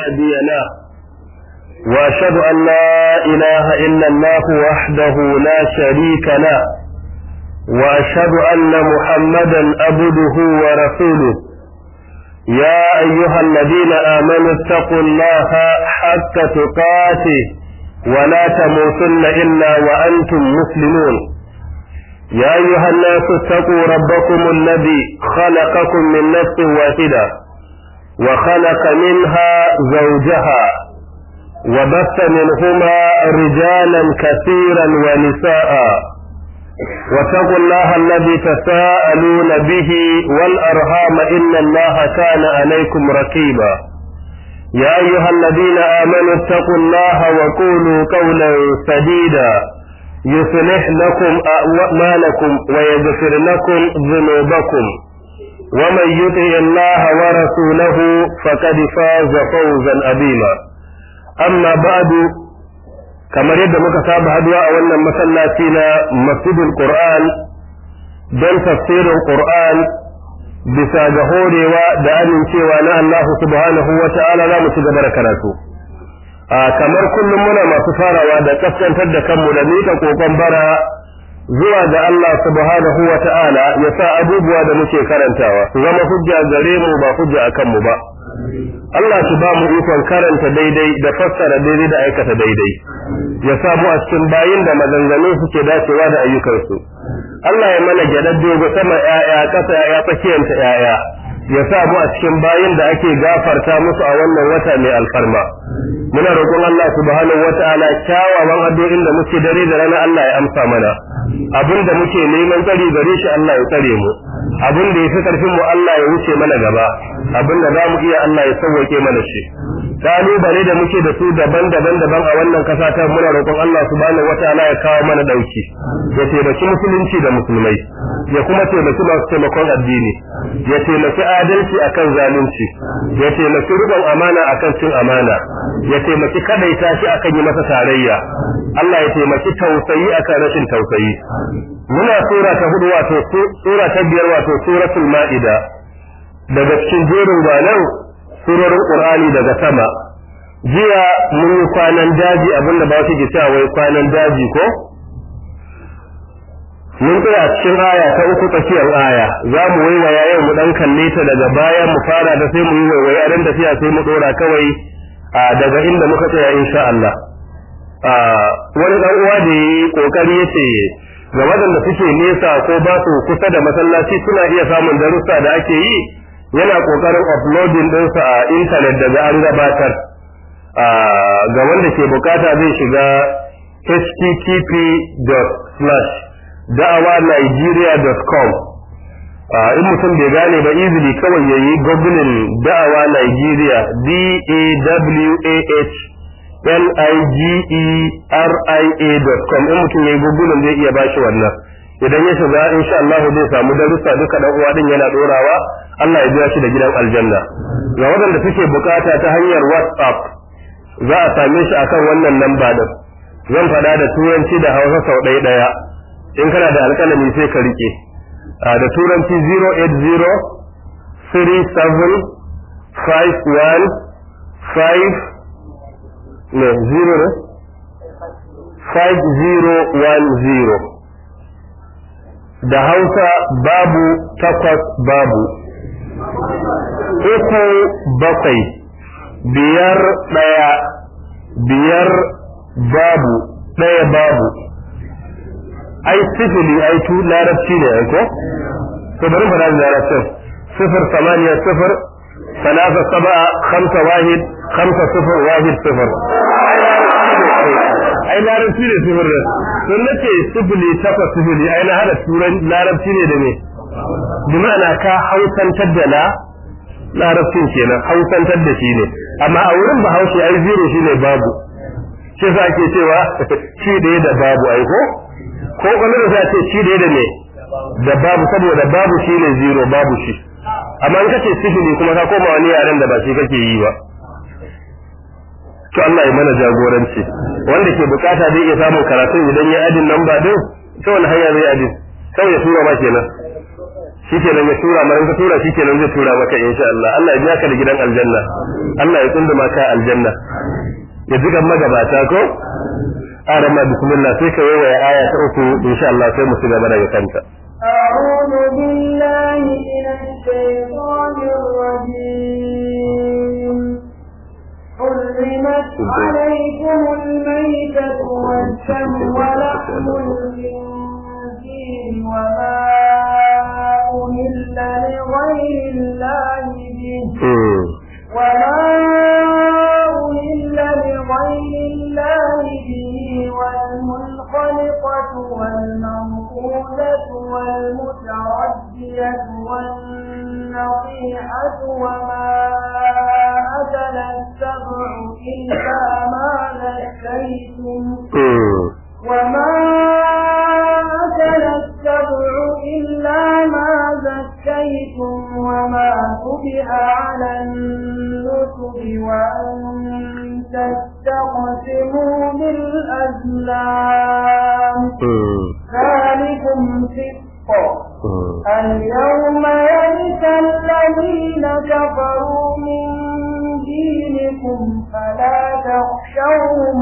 هادي له وأشهد أن لا إله إلا الله وحده لا شريك له وأشهد أن محمدا عبده ورسوله يا أيها الذين آمنوا اتقوا الله حق تقاته ولا تموتن إلا وأنتم مسلمون يا أيها الناس اتقوا ربكم الذي خلقكم من نفس واحدة وخلق منها زوجها وبث منهما رجالا كثيرا ونساء واتقوا الله الذي تساءلون به والأرحام إن الله كان عليكم رقيبا يا أيها الذين آمنوا اتقوا الله وقولوا قولا سديدا يصلح لكم أعمالكم ويغفر لكم ذنوبكم ومن يطع الله ورسوله فقد فاز فوزا عظيما أما بعد kamar yadda muka saba haduwa a wannan masallaci na Masjidul Qur'an don tafsirin Qur'an bisa ga horewa da amincewa na Allah subhanahu wa ta'ala za mu ci gaba da karatu kamar kullum muna masu farawa da kaskantar da kanmu da mika kokon bara zuwa ga Allah subhanahu wa ta'ala ya sa abubuwa da muke karantawa su zama hujja gare mu ba hujja akan mu ba Allah shi ba mu ikon karanta daidai da fassara daidai da aikata daidai ya sa mu a cikin bayin da maganganu suke dacewa da ayyukansu Allah ya mana gyadar dogo sama ƴaƴa ƙasa ƴaƴa tsakiyanta ƴaƴa ya sa mu a cikin bayin da ake gafarta musu a wannan wata mai alfarma muna roƙon Allah subhanahu wataala kyawawan addu'o'in da muke dare da rana Allah ya amsa mana abinda muke neman tsari gare shi Allah ya tsare mu abin da ya fi karfin mu Allah ya wuce mana gaba abin da za mu iya Allah ya sauwake mana shi kalubale da muke da su daban-daban a wannan kasa ta muna roƙon Allah subhanahu wataala ya kawo mana dauki ya taimaki musulunci da musulmai ya kuma taimaki masu taimakon addini ya taimaki adalci akan zalunci ya taimaki riƙon amana akan cin amana ya taimaki kadaita shi akan yi masa tarayya Allah ya taimaki tausayi akan rashin tausayi muna sura ta hudu wato sura ta biyar wato suratul ma'ida daga cikin jerin gwanan surorin qur'ani daga sama jiya mun yi kwanan daji abinda ba su ke cewa wai kwanan daji ko mun tsaya cikin aya ta uku tsakiyar aya za mu waiwaya yau mu dan kalle ta daga baya mu fara da sai mu yi waiwaya a dan tafiya sai mu dora kawai daga inda muka tsaya insha Allah wani dan uwa da yi kokari yace ga waɗanda suke nesa ko ba su kusa da masallaci suna iya samun darussa da ake yi yana ƙoƙarin uploading ɗinsa a intanet daga an gabatar ga wanda ke bukata zai shiga http://da'awanigeria.com in mutum bai gane ba easily kawai yayi googling da'awa Nigeria DAWANIGERIA.com in mutum yayi gugulun zai iya bashi wannan idan ya shiga insha Allah zai samu darussa duka dan uwa din yana dorawa Allah ya biya shi da gidan aljanna ga wadanda suke bukata ta hanyar WhatsApp za a same shi akan wannan namba din zan fada da turanci da Hausa sau ɗaya in kana da alƙalami sai ka rike da turanci 08037515010 da Hausa babu takwas babu 3-7-5-1 babu ai sifili ai tu larabci ne ai ko to bari mu da larabcin 0-8-0-3-7-5-1-5-0-1-0 ai larabci ne sifir da sun nace sifili takwas sifili ai na hada turan larabci ne da me bi ma'ana ka hausantar da larabcin kenan hausantar da shi ne amma a wurin bahaushe ai zero shine babu shi za ke cewa shi da babu ai ko wani da za ce shi da me da babu saboda babu shine zero babu shi amma in kace sifili kuma ka koma wani yaren da ba shi kake yi ba to Allah ya mana jagoranci wanda ke bukata zai iya samun karatu idan ya adin namba din ta wani hanya zai adin kawai ya tura ma kenan shikenan ya tura ma in ka tura shikenan zai tura maka insha Allah Allah ya biya ka da gidan aljanna Allah ya tsunduma ka aljanna ya jiga magabata ko arama bismillah sai ka yi wa aya ta uku insha Allah sai mu ci gaba daga kanta أعوذ بالله من الشيطان الرجيم حرمت عليكم الميتة والدم ولحم الخنزير وما أهل لغير الله به والمنخلقة والمنقولة والمتردية والنصيحة وما أكل السبع إلا ما ذكيتم وما ذبح على النصب وأن تستقسموا بالأزلام ذلكم فسق اليوم يئس الذين كفروا من دينكم فلا تخشوهم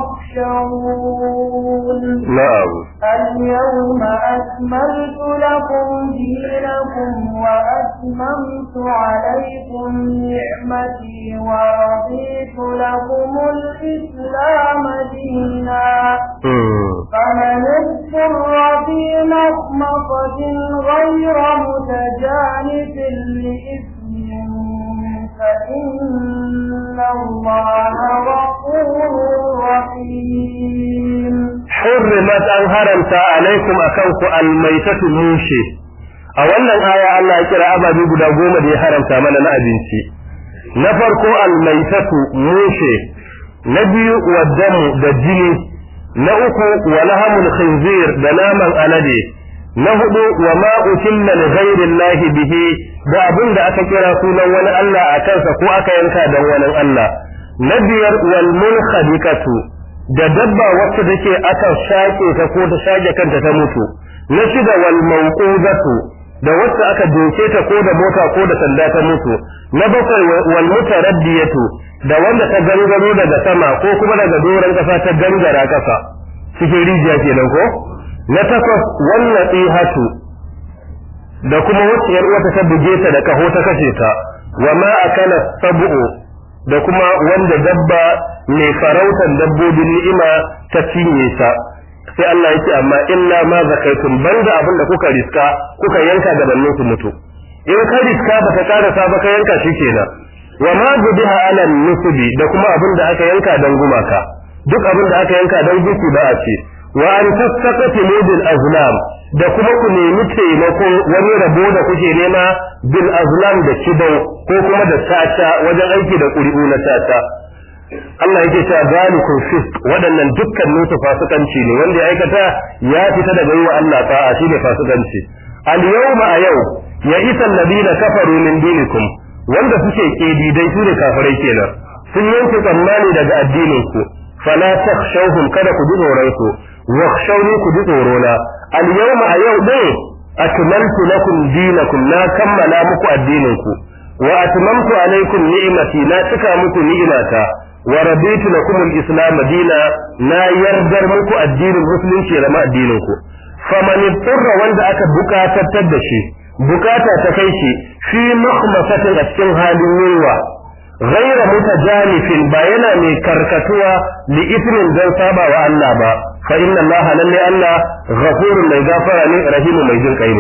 واخشون اليوم أكملت لكم دينكم وأتممت عليكم نعمتي ورضيت لكم الإسلام دينا فمن اضطر في مخمصة غير متجانف لإثم فإن الله غفور رحيم حرمت أن هرمت عليكم أكوك الميتة موشي أولا آية الله يكرا أبا بيقول أقوم دي هرمت من أبنتي نفرق الميتة موشي نبي والدم دجني نأكو ولهم الخنزير دناما أندي نهدو وما أكل لغير الله به da abin da aka kira sunan wani Allah a kansa ko aka yanka don wani Allah na biyar wal munkhadikatu da dabba wacce take aka shake ta ko ta shage kanta ta mutu na shida wal mawqudatu da wacce aka doke ta ko da mota ko da sanda ta mutu na bakwai wal mutaraddiyatu da wanda ta gangaro daga sama ko kuma daga doron kasa ta gangara kasa cikin rijiya kenan ko na takwas wannan tsihatu da kuma wacce yar uwata ta buge ta da kaho ta kashe ta wa ma akala sab'u da kuma wanda dabba mai farautar dabbobin ni'ima ta cinye ta sai Allah yake amma illa ma zakaitum banda abin da kuka riska kuka yanka gabanin ku mutu in ka riska baka karasa ba ka yanka shikenan wa ma zubiha ala nusubi da kuma abin da aka yanka dan gumaka duk abin da aka yanka dan guki ba a ce wa an tastaqtimu bil azlam da kuma ku nemi taimakon wani rabo da kuke nema bil azlam da kidau ko kuma da tata wajen aiki da ƙuri'u na tata Allah yake cewa zalikum fisq waɗannan dukkanin su fasikanci ne wanda ya aikata ya fita daga yi wa Allah ta'a shi ne fasikanci al yawma a yau ya isa alladina kafaru min dinikum wanda suke kedidai su ne kafirai kenan sun yanke tsammani daga addinin ku fala takhshawhum kada ku ji tsoron su wakhshawni ku ji tsorona al yawma a yau dai akmaltu lakum dinakum na kammala muku addinin ku wa atmamtu alaykum ni'mati na cika muku ni'imata wa raditu lakum al-islam dina na yardar muku addinin musulunci da ma addinin ku faman turra wanda aka bukatar da shi bukata ta kai shi fi makhmasatin a cikin halin yunwa ghaira mutajanifin ba yana mai karkatuwa li ithmin dan saba wa Allah ba fa inna Allah lalle Allah ghafurun mai gafara ne rahimu mai jin kai ne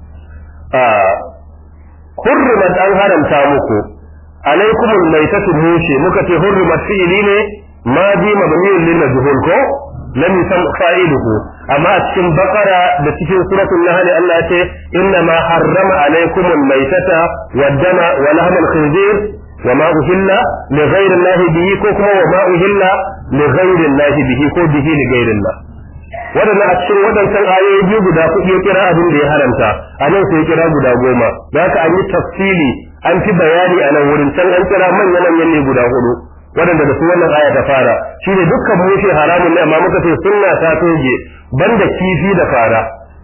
hurrimat an haramta muku alaikumul maitatu mushe muka ce hurrimat fi'ili ne ma bi mabniun lil majhul ko lam yusam fa'iluhu amma a cikin bakara da cikin suratul nahl Allah ya ce inna ma harrama alaikumul maitata wad-dama wa lahmal khinzir wa ma uhilla li ghayri Allah bihi ko kuma wa ma uhilla li ghayri Allah bihi ko bihi li ghayri Allah wadannan a cikin wadannan ayoyi biyu guda kuɗi ya kira abin da ya haramta a nan sai ya kira guda 10 da haka an yi tafsili an fi bayani a nan wurin can an kira manyan ne guda 4 wadanda da su wannan aya ta fara shine dukkan mushe haramun ne amma muka ce sunna ta toge banda kifi da fara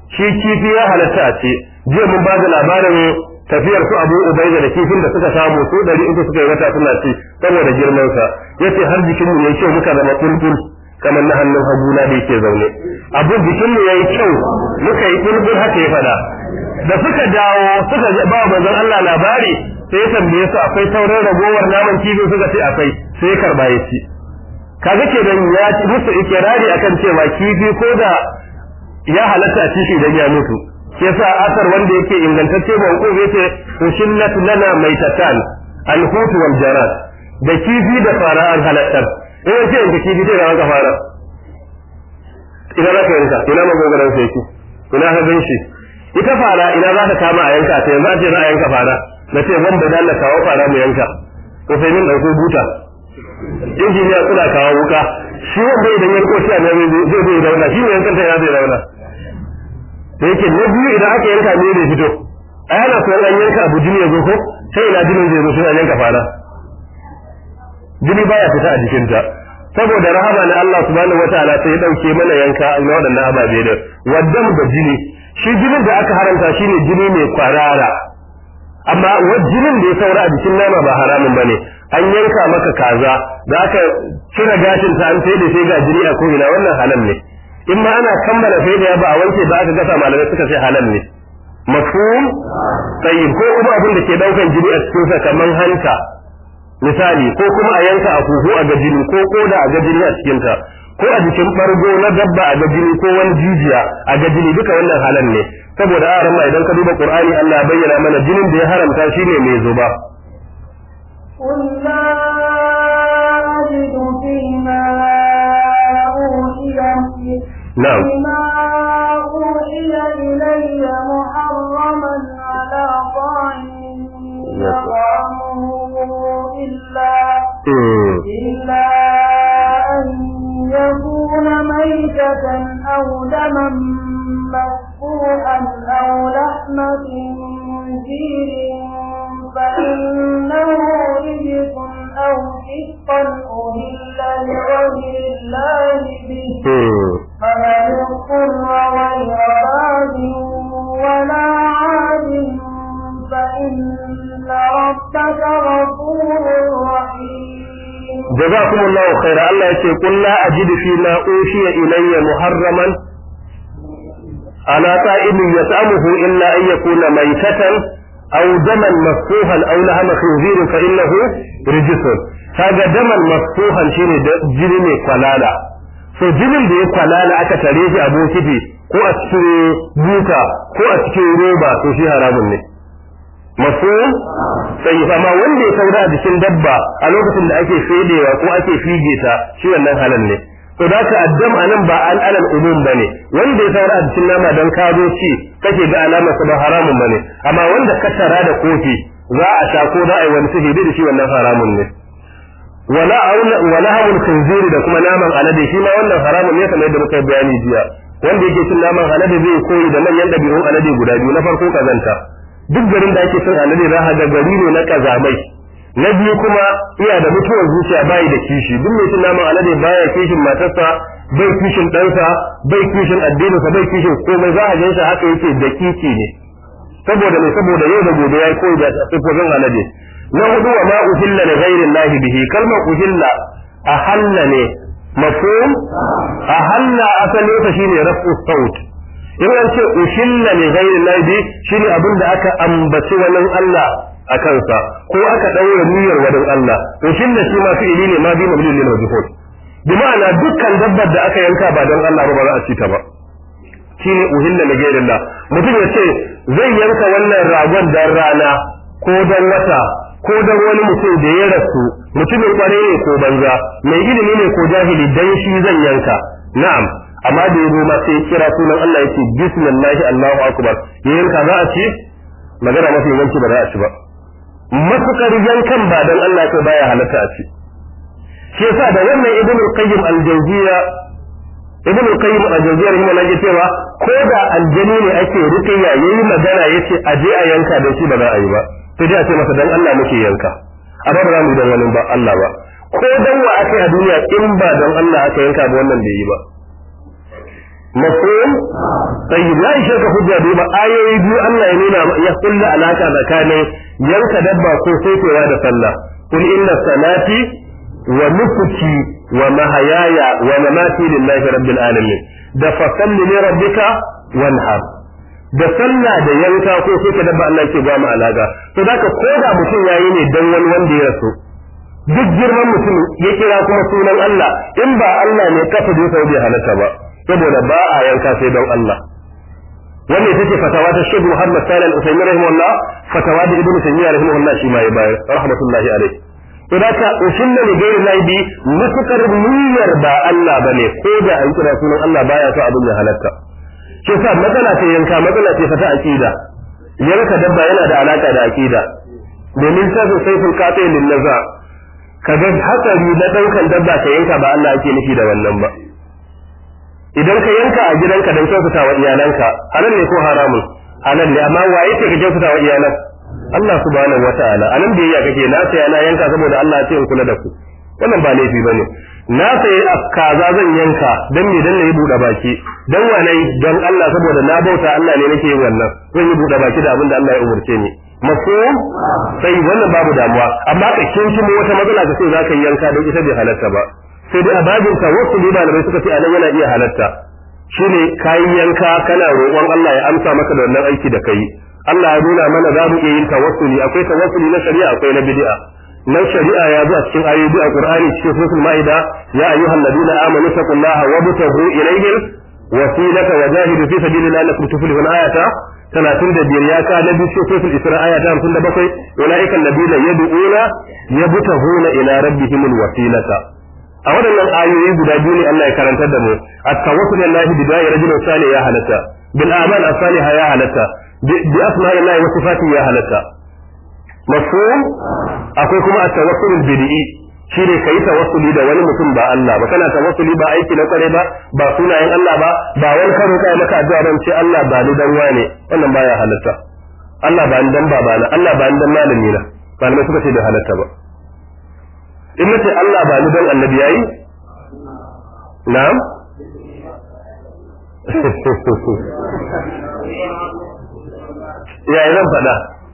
shi kifi ya halatta a ce jiya mun ba da labarin tafiyar su Abu Ubaida da kifin da suka samu su 300 suka yi wata suna ci saboda girman sa yace har jikin mu yayi kyau muka zama bulbul kamar na hannun hagu na da yake zaune abu jikin mu yayi kyau muka yi bulbul haka ya fada da suka dawo suka ba manzon Allah labari sai ya tambaye su akwai sauran ragowar naman kifi suka ce akwai sai karba ya ci kaga kenan ya ci musu ikirari akan cewa kifi ko da ya halatta a cikin idan ya mutu yasa asar wanda yake ingantacce ba ko yace ushillat lana maitatan al-hut wal jarat da kifi da fara an halatta in ce da kifi da ran fara ina za ka yanka ina magogaran sai ki ina hadin shi ita fara ina za ka kama a yanka ta yanzu a ce za a yanka fara na ce ban da Allah kawo fara mu yanka ko sai min dauko buta injiniya suna kawo wuka shi wanda idan ya riko shi a nan zai zauna shi ne yankan ta ya zai zauna da yake na biyu idan aka yanka ne da fito ai ana so an yanka abu jini ya zo ko sai ina jinin zai zo sai an yanka fara jini baya fita a jikin ta saboda rahama na Allah subhanahu wataala sai ya dauke mana yanka na wadannan ababe da waddam da jini shi jinin da aka haramta shine jini mai kwarara amma jinin da ya saura a jikin nama ba haramun bane an yanka maka kaza da aka cire gashin ta an sai da sai ga jini a ko ina wannan halal ne in ma ana kammala sai da ba a wanke ba aka gasa malamai suka ce halal ne mafhum tayyib ko kuma abin da ke daukan jini a cikin sa kaman hanta misali ko kuma a yanka a kuhu a gajini ko koda a gajini a cikin ta ko a jikin bargo na dabba a gajini ko wani jijiya a gajini duka wannan halal ne saboda a ramma idan ka duba Qur'ani Allah ya bayyana mana jinin da ya haramta shine mai zuba قل لا أجد فيما نعم فيما أوحي إلي محرما على طاعم يطعمه إلا أن يكون ميتة أو دما مسفوحا أو لحم خنزير فإنه رجس أو فسقا أهل لغير الله به فمن اضطر غير باد ولا عاد فإن ربك غفور رحيم. جزاكم الله خيرا. الله يقول قل لا أجد فيما أوحي إلي محرما على طائم يطعمه إلا أن يكون ميتة أو دما مسفوحا أو لحم خنزير فإنه رجس. هذا دما مسفوحا شيء جنين kwalala. So jinin da ya kwalala aka tare shi a bokiti ko a cikin buta ko a cikin roba to shi haramun ne. Mafhum? Sai amma wanda ya saura a jikin dabba a lokacin da ake fedewa ko ake fige ta shi wannan halal ne. To da ka addam anan ba al'alal umum bane. Wanda ya saura a jikin nama dan ka zo ci kake ga alamar sa ba haramun bane. Amma wanda ka tara da kofi za a sha ko za a yi wani sihiri da shi wannan haramun ne. Wala hamul khinzir da kuma naman alade shi ma wannan haramun ne kamar yadda muka bayani jiya. Wanda yake cin naman alade zai koyi da manyan dabi'un alade guda biyu. Na farko kazanta. Duk garin da ake cin alade za ka ga gari ne na kazamai. Na biyu kuma iya da mutuwar zuciya bai da kishi. Duk mai cin naman alade baya kishin matarsa, bai kishin ɗansa, bai kishin addininsa, bai kishin komai za a gan shi haka yake da kici ne. Saboda yau da gobe ya koyi da sifofin alade. Na hudu wa ma uhilla li ghairi Allah bihi kalmar uhilla ahalla ne mafhum ahalla asali ta shine rafu saut in an ce uhilla li ghairi Allah bihi shine abinda aka ambaci wani Allah a kansa ko aka daura niyyar wadan Allah uhilla shi ma fi'ili ne ma bi mabni lil majhul bi ma'ana dukkan dabbar da aka yanka ba don Allah ba za a ci ta ba shine uhilla li ghairi Allah mutum ya ce zai yanka wannan ragon dan rana ko dan wata ko dan wani mutum da ya rasu mutumin kware ne ko banza mai ilimi ne ko jahili dan shi zan yanka na'am amma da yazo ma sai kira sunan Allah yake bismillah Allahu akbar yanka za a ci magana mafi yanki ba za a ci ba matukar yankan ba dan Allah ko baya halatta a ci shi yasa da wannan ibnu qayyim al-jawziyya rahimahullah ya cewa ko da aljani ne ake ruqayya yayi magana yace aje a yanka da shi ba za a yi ba sai dai a ce masa dan Allah muke yanka amma ba za mu dan wani ba Allah ba ko dan wa aka a duniya in ba dan Allah aka yanka ba wannan bai yi ba mafhum tayyib ya ishe ka hujja duba ayoyi biyu Allah ya nuna ya kulla alaka tsakanin yanka dabba ko sokewa da sallah kul inna salati wa nusuki wa mahayaya wa mamati lillahi rabbil alamin da fasalli li rabbika wanhar da sallah da yanka ko soke dabba Allah ke ba mu alaka to zaka koda mutum yayi ne dan wani wanda ya rasu duk girman mutum ya kira kuma sunan Allah in ba Allah ne kafa da sai bai halatta ba saboda ba a yanka sai don Allah wannan ita ce fatawa ta Sheikh Muhammad Salih Al-Uthaymeen rahimahullah fatawa da Ibn Taymiyyah rahimahullah shi ma ya bayar rahmatullahi alayh to da ka usulla ne gairin laibi mutukar niyyar ba Allah bane ko da an kira sunan Allah baya so abin ya halatta shi sa matsala ce yanka matsala ce fata aqida yanka dabba yana da alaka da aqida domin sai sun kafe lin naza kaga hatsari na daukan dabba ka yanka ba Allah ake nufi da wannan ba idan ka yanka a gidanka don kyautata wa iyalanka halal ne ko haramun halal ne amma waye ce ka kyautata wa iyalan Allah subhanahu wataala anan da yaya kake na saya na yanka saboda Allah ya ce in kula da ku wannan ba laifi bane na sayi kaza zan yanka dan me dan nayi buɗe baki dan wanai dan Allah saboda na bauta Allah ne nake yin wannan zan yi buɗe baki da abin da Allah ya umurce ni mafhum sai wannan babu damuwa amma ka kinkimo wata matsala ka ce za ka yanka don ita bai halatta ba sai dai a babin tawassuli malamai suka ce anan yana iya halatta shine kayan yanka kana roƙon Allah ya amsa maka da wannan aiki da kai Allah ya nuna mana za mu iya yin tawassuli akwai tawassuli na shari'a akwai na bid'a na shari'a ya zo a cikin ayoyi a Qur'ani cikin suratul Maida ya ayyuhal ladina amanu taqullaha wabtaghu ilayhi wasilata wajahidu fi sabilillahi lakum tuflihun ayata 35 ya ka nabi suratul Isra ayata 57 ulaika alladina yad'una yabtaghuna ila rabbihimul wasilata a waɗannan ayoyi guda biyu ne Allah ya karantar da mu at-tawassul lillahi bi da'i rajulin salih ya halatta bil a'mal as-salihah ya halatta bi asma'illahi wa sifatihi ya halatta mafhum akwai kuma at-tawassul bid'i shine kai tawassuli da wani mutum ba Allah ba kana tawassuli ba aiki na kware ba sunayen Allah ba wani karo kai maka addu'a dan ce Allah ba ni dan wane wannan baya halatta Allah ba ni dan babana Allah ba ni dan malami na malamai suka ce da halatta ba in nace Allah ba ni don annabi yayi na'am ya zan faɗa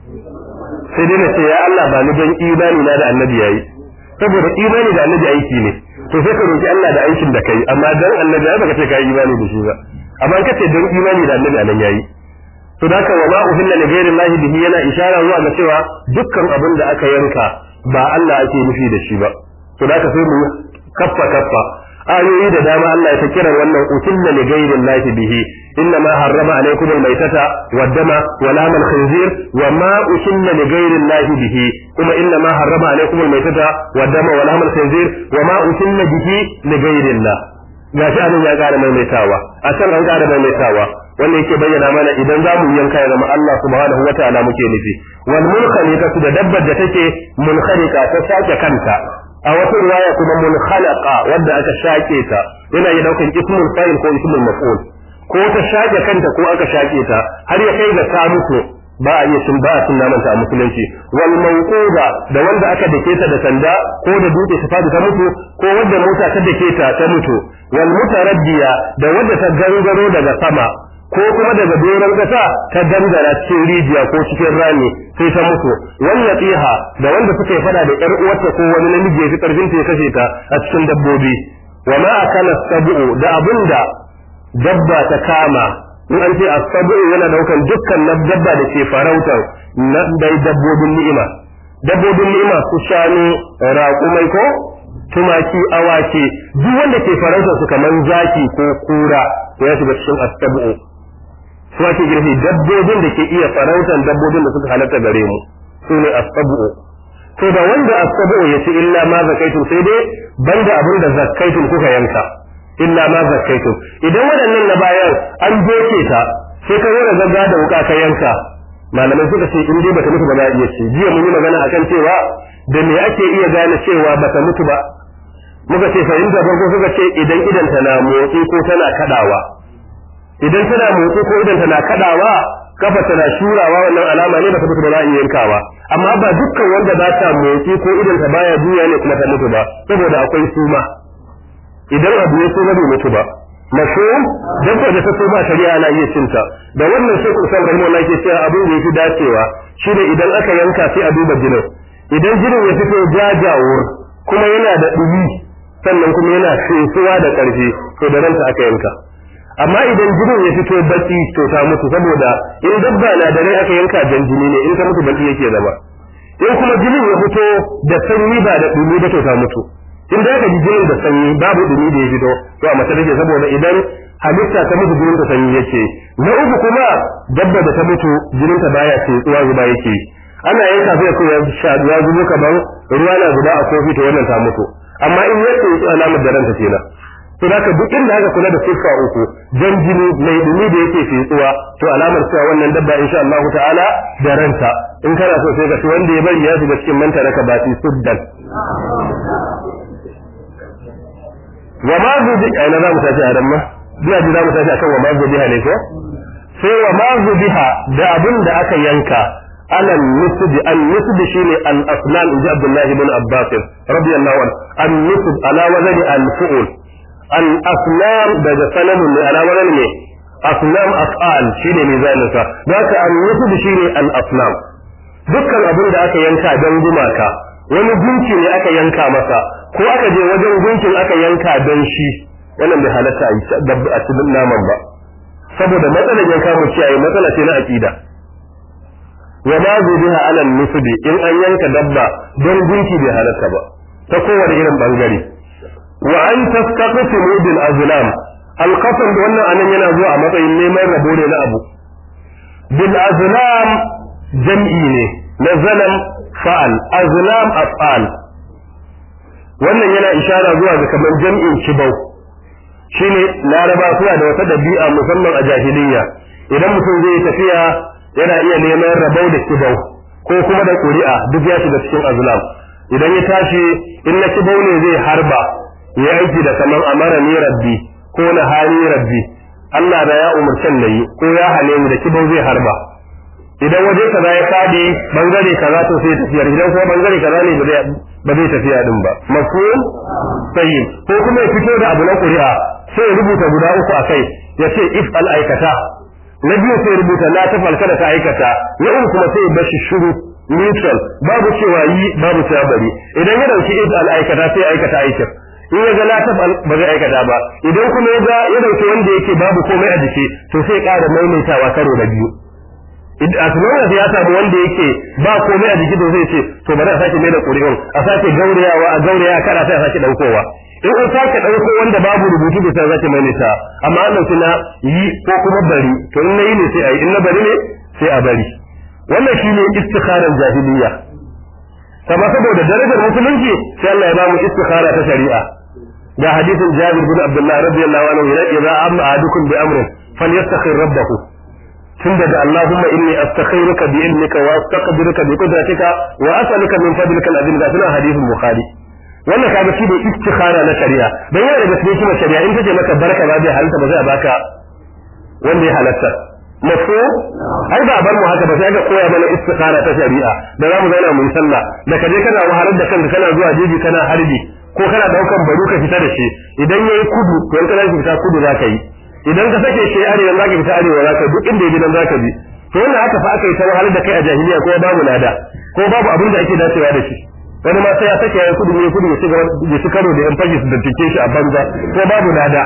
sai dai nace ya Allah ba ni don imani na da annabi yayi saboda imani da annabi aiki ne to sai ka roki Allah da aikin da kai amma dan annabi ya baka ce kai imani da shi ba amma kace don imani da annabi anan yayi to da ka wa ma uhilla li ghayri Allah bihi yana isharar zuwa ga cewa dukkan abin da aka yanka ba Allah ake nufi da shi ba to da ka sai mu kaffa ayoyi da dama Allah ya ta kira wannan utilla li ghayri Allah bihi inna ma harrama alaykum al-maytata wad-dama wa lahma al-khinzir wa ma utilla li ghayri Allah bihi kuma inna ma harrama alaykum al-maytata wad-dama wa lahma al-khinzir wa ma utilla bihi li ghayri Allah gashi anan ya ƙara maimaitawa a can an ƙara maimaitawa wanda yake bayyana mana idan za mu yanka ya zama Allah subhanahu wataala muke nufi wal munkhaliqatu da dabbar da take munkhaliqa ta sake kanta a wata riwaya kuma munkhalaqa wanda aka shake ta yana yi daukan ismul fa'il ko ismul maf'ul ko ta shake kanta ko aka shake ta har ya kai ga ta mutu ba a yi sun ba a sun namanta a musulunci wal mawquda da wanda aka dake ta da sanda ko da dutse ta fadi ta mutu ko wanda mota ta dake ta mutu wal mutaraddiya da wanda ta gangaro daga sama ko kuma daga doron kasa ta dangara cikin rijiya ko cikin rami sai ta mutu wannan tsiha da wanda suka fada da ƴar uwarta ko wani namiji ya fi karfin ta ya kashe ta a cikin dabbobi wa ma akala sabu da abinda dabba ta kama in an ce as-sabu yana daukan dukkan dabba da ke farautar na dai dabbobin ni'ima su shanu raƙumai ko tumaki awaki duk wanda ke farautar su kaman zaki ko kura ya shiga cikin as-sabu su ake girfi dabbobin da ke iya farautan dabbobin da suka halatta gare mu su ne as-sabu to da wanda as-sabu ya ce illa ma zakaitu sai dai banda abin da zakaitu kuka yanka illa ma zakaitu idan waɗannan na bayan an doke ta sai ka wara gagga da wuka ka yanka malamai suka ce in dai bata mutu ba za a iya ce jiya mun yi magana akan cewa da me ake iya gane cewa bata mutu ba muka ce fahimta farko suka ce idan ta na motsi ko tana kadawa idan tana motsi ko idan tana kadawa kafa tana shurawa wannan alama ne bata mutu ba za a iya yankawa amma ba dukkan wanda ba ta motsi ko idan ta baya juya ne kuma ta mutu ba saboda akwai suma idan abu ya suma bai mutu ba mafhum dabba da ta so ba shari'a na iya cinta da wannan sai Usman rahimahullah ke cewa abin da yake dacewa shine idan aka yanka sai a duba jinin idan jinin ya fito jajawur kuma yana da dumi sannan kuma yana fesuwa da ƙarfi to da ranta aka yanka amma idan jinin ya fito baki to ta mutu saboda in dabba na da rai aka yanka jan jini ne in ta mutu baki yake zama in kuma jinin ya fito da sanyi ba da dumi ba to ta mutu in da aka ji jinin da sanyi babu dumi da ya fito to a mace take saboda idan halitta ta mutu jinin ta sanyi yake na uku kuma dabba da ta mutu jinin ta baya ce tsuwa zuba yake ana yanka sai ko ya shaduwa zubo kaman ruwa na zuba a kofi to wannan ta mutu amma in ya ce alamar da ranta kenan to da duk inda aka kula da siffa uku jan jini mai dumi da yake fitsuwa to alamar cewa wannan dabba insha Allah ta'ala da ranta in kana so sai ka ci wanda ya bari ya shiga cikin manta raka ba suddan wa ma zubi ana za mu tafi a ran ma ina ji za mu tafi akan wa ma zubiha ne ko sai wa ma zubiha da abin da aka yanka alal nusbi al nusbi shine al asnam inji Abdullah ibn Abbas radiyallahu anhu al nusb ala wazn al fu'ul al asnam daga sanamun ne ala wazn ne asnam af'al shine mizanin sa haka al nusb shine al asnam dukkan abin da aka yanka dan gumaka wani gunki ne aka yanka masa ko aka je wajen gunkin aka yanka dan shi wannan bai halatta a cikin naman ba saboda matsalar yanka mu ciyayi matsala ce na aqida wa ma zubiha ala nusbi in an yanka dabba don gunki bai halatta ba ta kowane irin bangare wa an tastaqsimu bil azlam alqasam wannan anan yana zuwa a matsayin neman rabo ne na abu bil azlam jam'i ne na zalam fa'al azlam af'al wannan yana ishara zuwa ga kamar jam'in kibau shine laraba suna da wata dabi'a musamman a jahiliyya idan mutum zai tafiya yana iya neman rabau da kibau ko kuma da ƙuri'a duk ya shiga cikin azlam idan ya tashi in na kibau ne zai harba ya aiki da kaman amara ni rabbi ko na hani rabbi Allah da ya umurtan nayi ko ya hane ni da kibau zai harba idan waje kaza ya fadi bangare kaza to sai tafiya idan kuma bangare kaza ne ba zai tafiya din ba mafhum tayyib ko kuma ya fito da abu na ƙuri'a sai ya rubuta guda uku akai ya ce if al aikata na biyu sai rubuta la tafal kada ka aikata na uku kuma sai bashi shiru neutral babu cewa yi babu cewa bari idan ya dauki if al aikata sai aikata aikin in ya ga la tafal ba zai aikata ba idan kuma ya dauki wanda yake babu komai a jiki to sai ƙara maimaitawa karo da biyu a tunanin ya samu wanda yake ba komai a jiki to zai ce to bari a sake mai da ƙuri'un a sake gauraya kada sai a sake daukowa in an sake dauko wanda babu rubutu da sai zaki maimaita amma an dauki na yi ko kuma bari to in nayi ne sai ayi in na bari ne sai a bari wannan shine istikharar jahiliya kama saboda darajar musulunci sai Allah ya ba mu istikhara ta shari'a ga hadisin Jabir bin Abdullah radiyallahu anhu idza amma ahadukum bi amrin falyastakhir rabbahu tun daga Allahumma inni astakhiruka bi ilmika wa astaqdiruka bi qudratika wa as'aluka min fadlika al-azim da sunan hadisin Bukhari wannan kaga shi ne istikhara na shari'a dan yana da cikin shari'a in tace maka barka ba zai halatta ba zai baka wanda ya halatta mafu ai ba bar mu haka ba sai ga koya mana istikhara ta shari'a da zamu zauna mu yi sallah da kaje kana wahalar da kanka kana zuwa jeji kana harbi ko kana daukan baro ka fita da shi idan yayi kudu to in kana fita kudu zaka yi idan ka sake shi arewa zaka fita arewa zaka duk inda gidan zaka bi to wannan haka fa aka yi ta wahalar da kai a jahiliya ko babu lada ko babu abin da ake dacewa da shi wani ma sai ya sake ya kudu ne kudu ya ci karo da yan fage su da tike shi a banza ko babu lada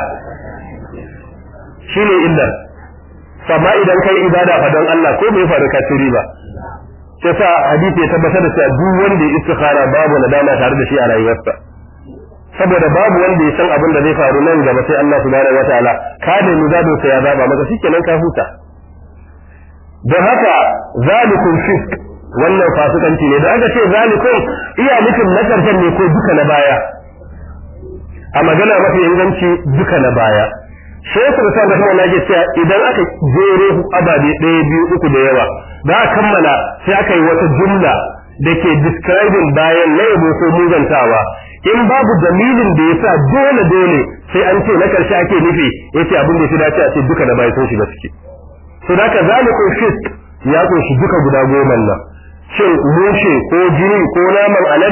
shine illar amma idan kai ibada fa don Allah ko bai faru ka tiri ba sai sa hadisi ya tabbatar da cewa duk wanda ya istikhara babu nadama tare da shi a rayuwarsa saboda babu wanda ya san abin da zai faru nan gaba sai Allah subhanahu wataala ka da mizabin sa ya zaba maka shikenan ka huta don haka zalikum fisk wannan fasikanci ne da aka ce zalikum iya nufin na karshen ne ko duka na baya a magana mafi inganci duka na baya shekul sa da kuma nake cewa idan aka jere ababe 1 2 3 da yawa da aka kammala sai aka yi wata jumla da ke describing bayan na yabo ko muzantawa in babu dalilin da yasa dole sai an ce na karshe ake nufi yace abin da ya dace a ce duka da baya sun shiga ciki to da ka zalikum fisk ya kunshi duka guda 10 nan shin mushe ko jini ko naman alade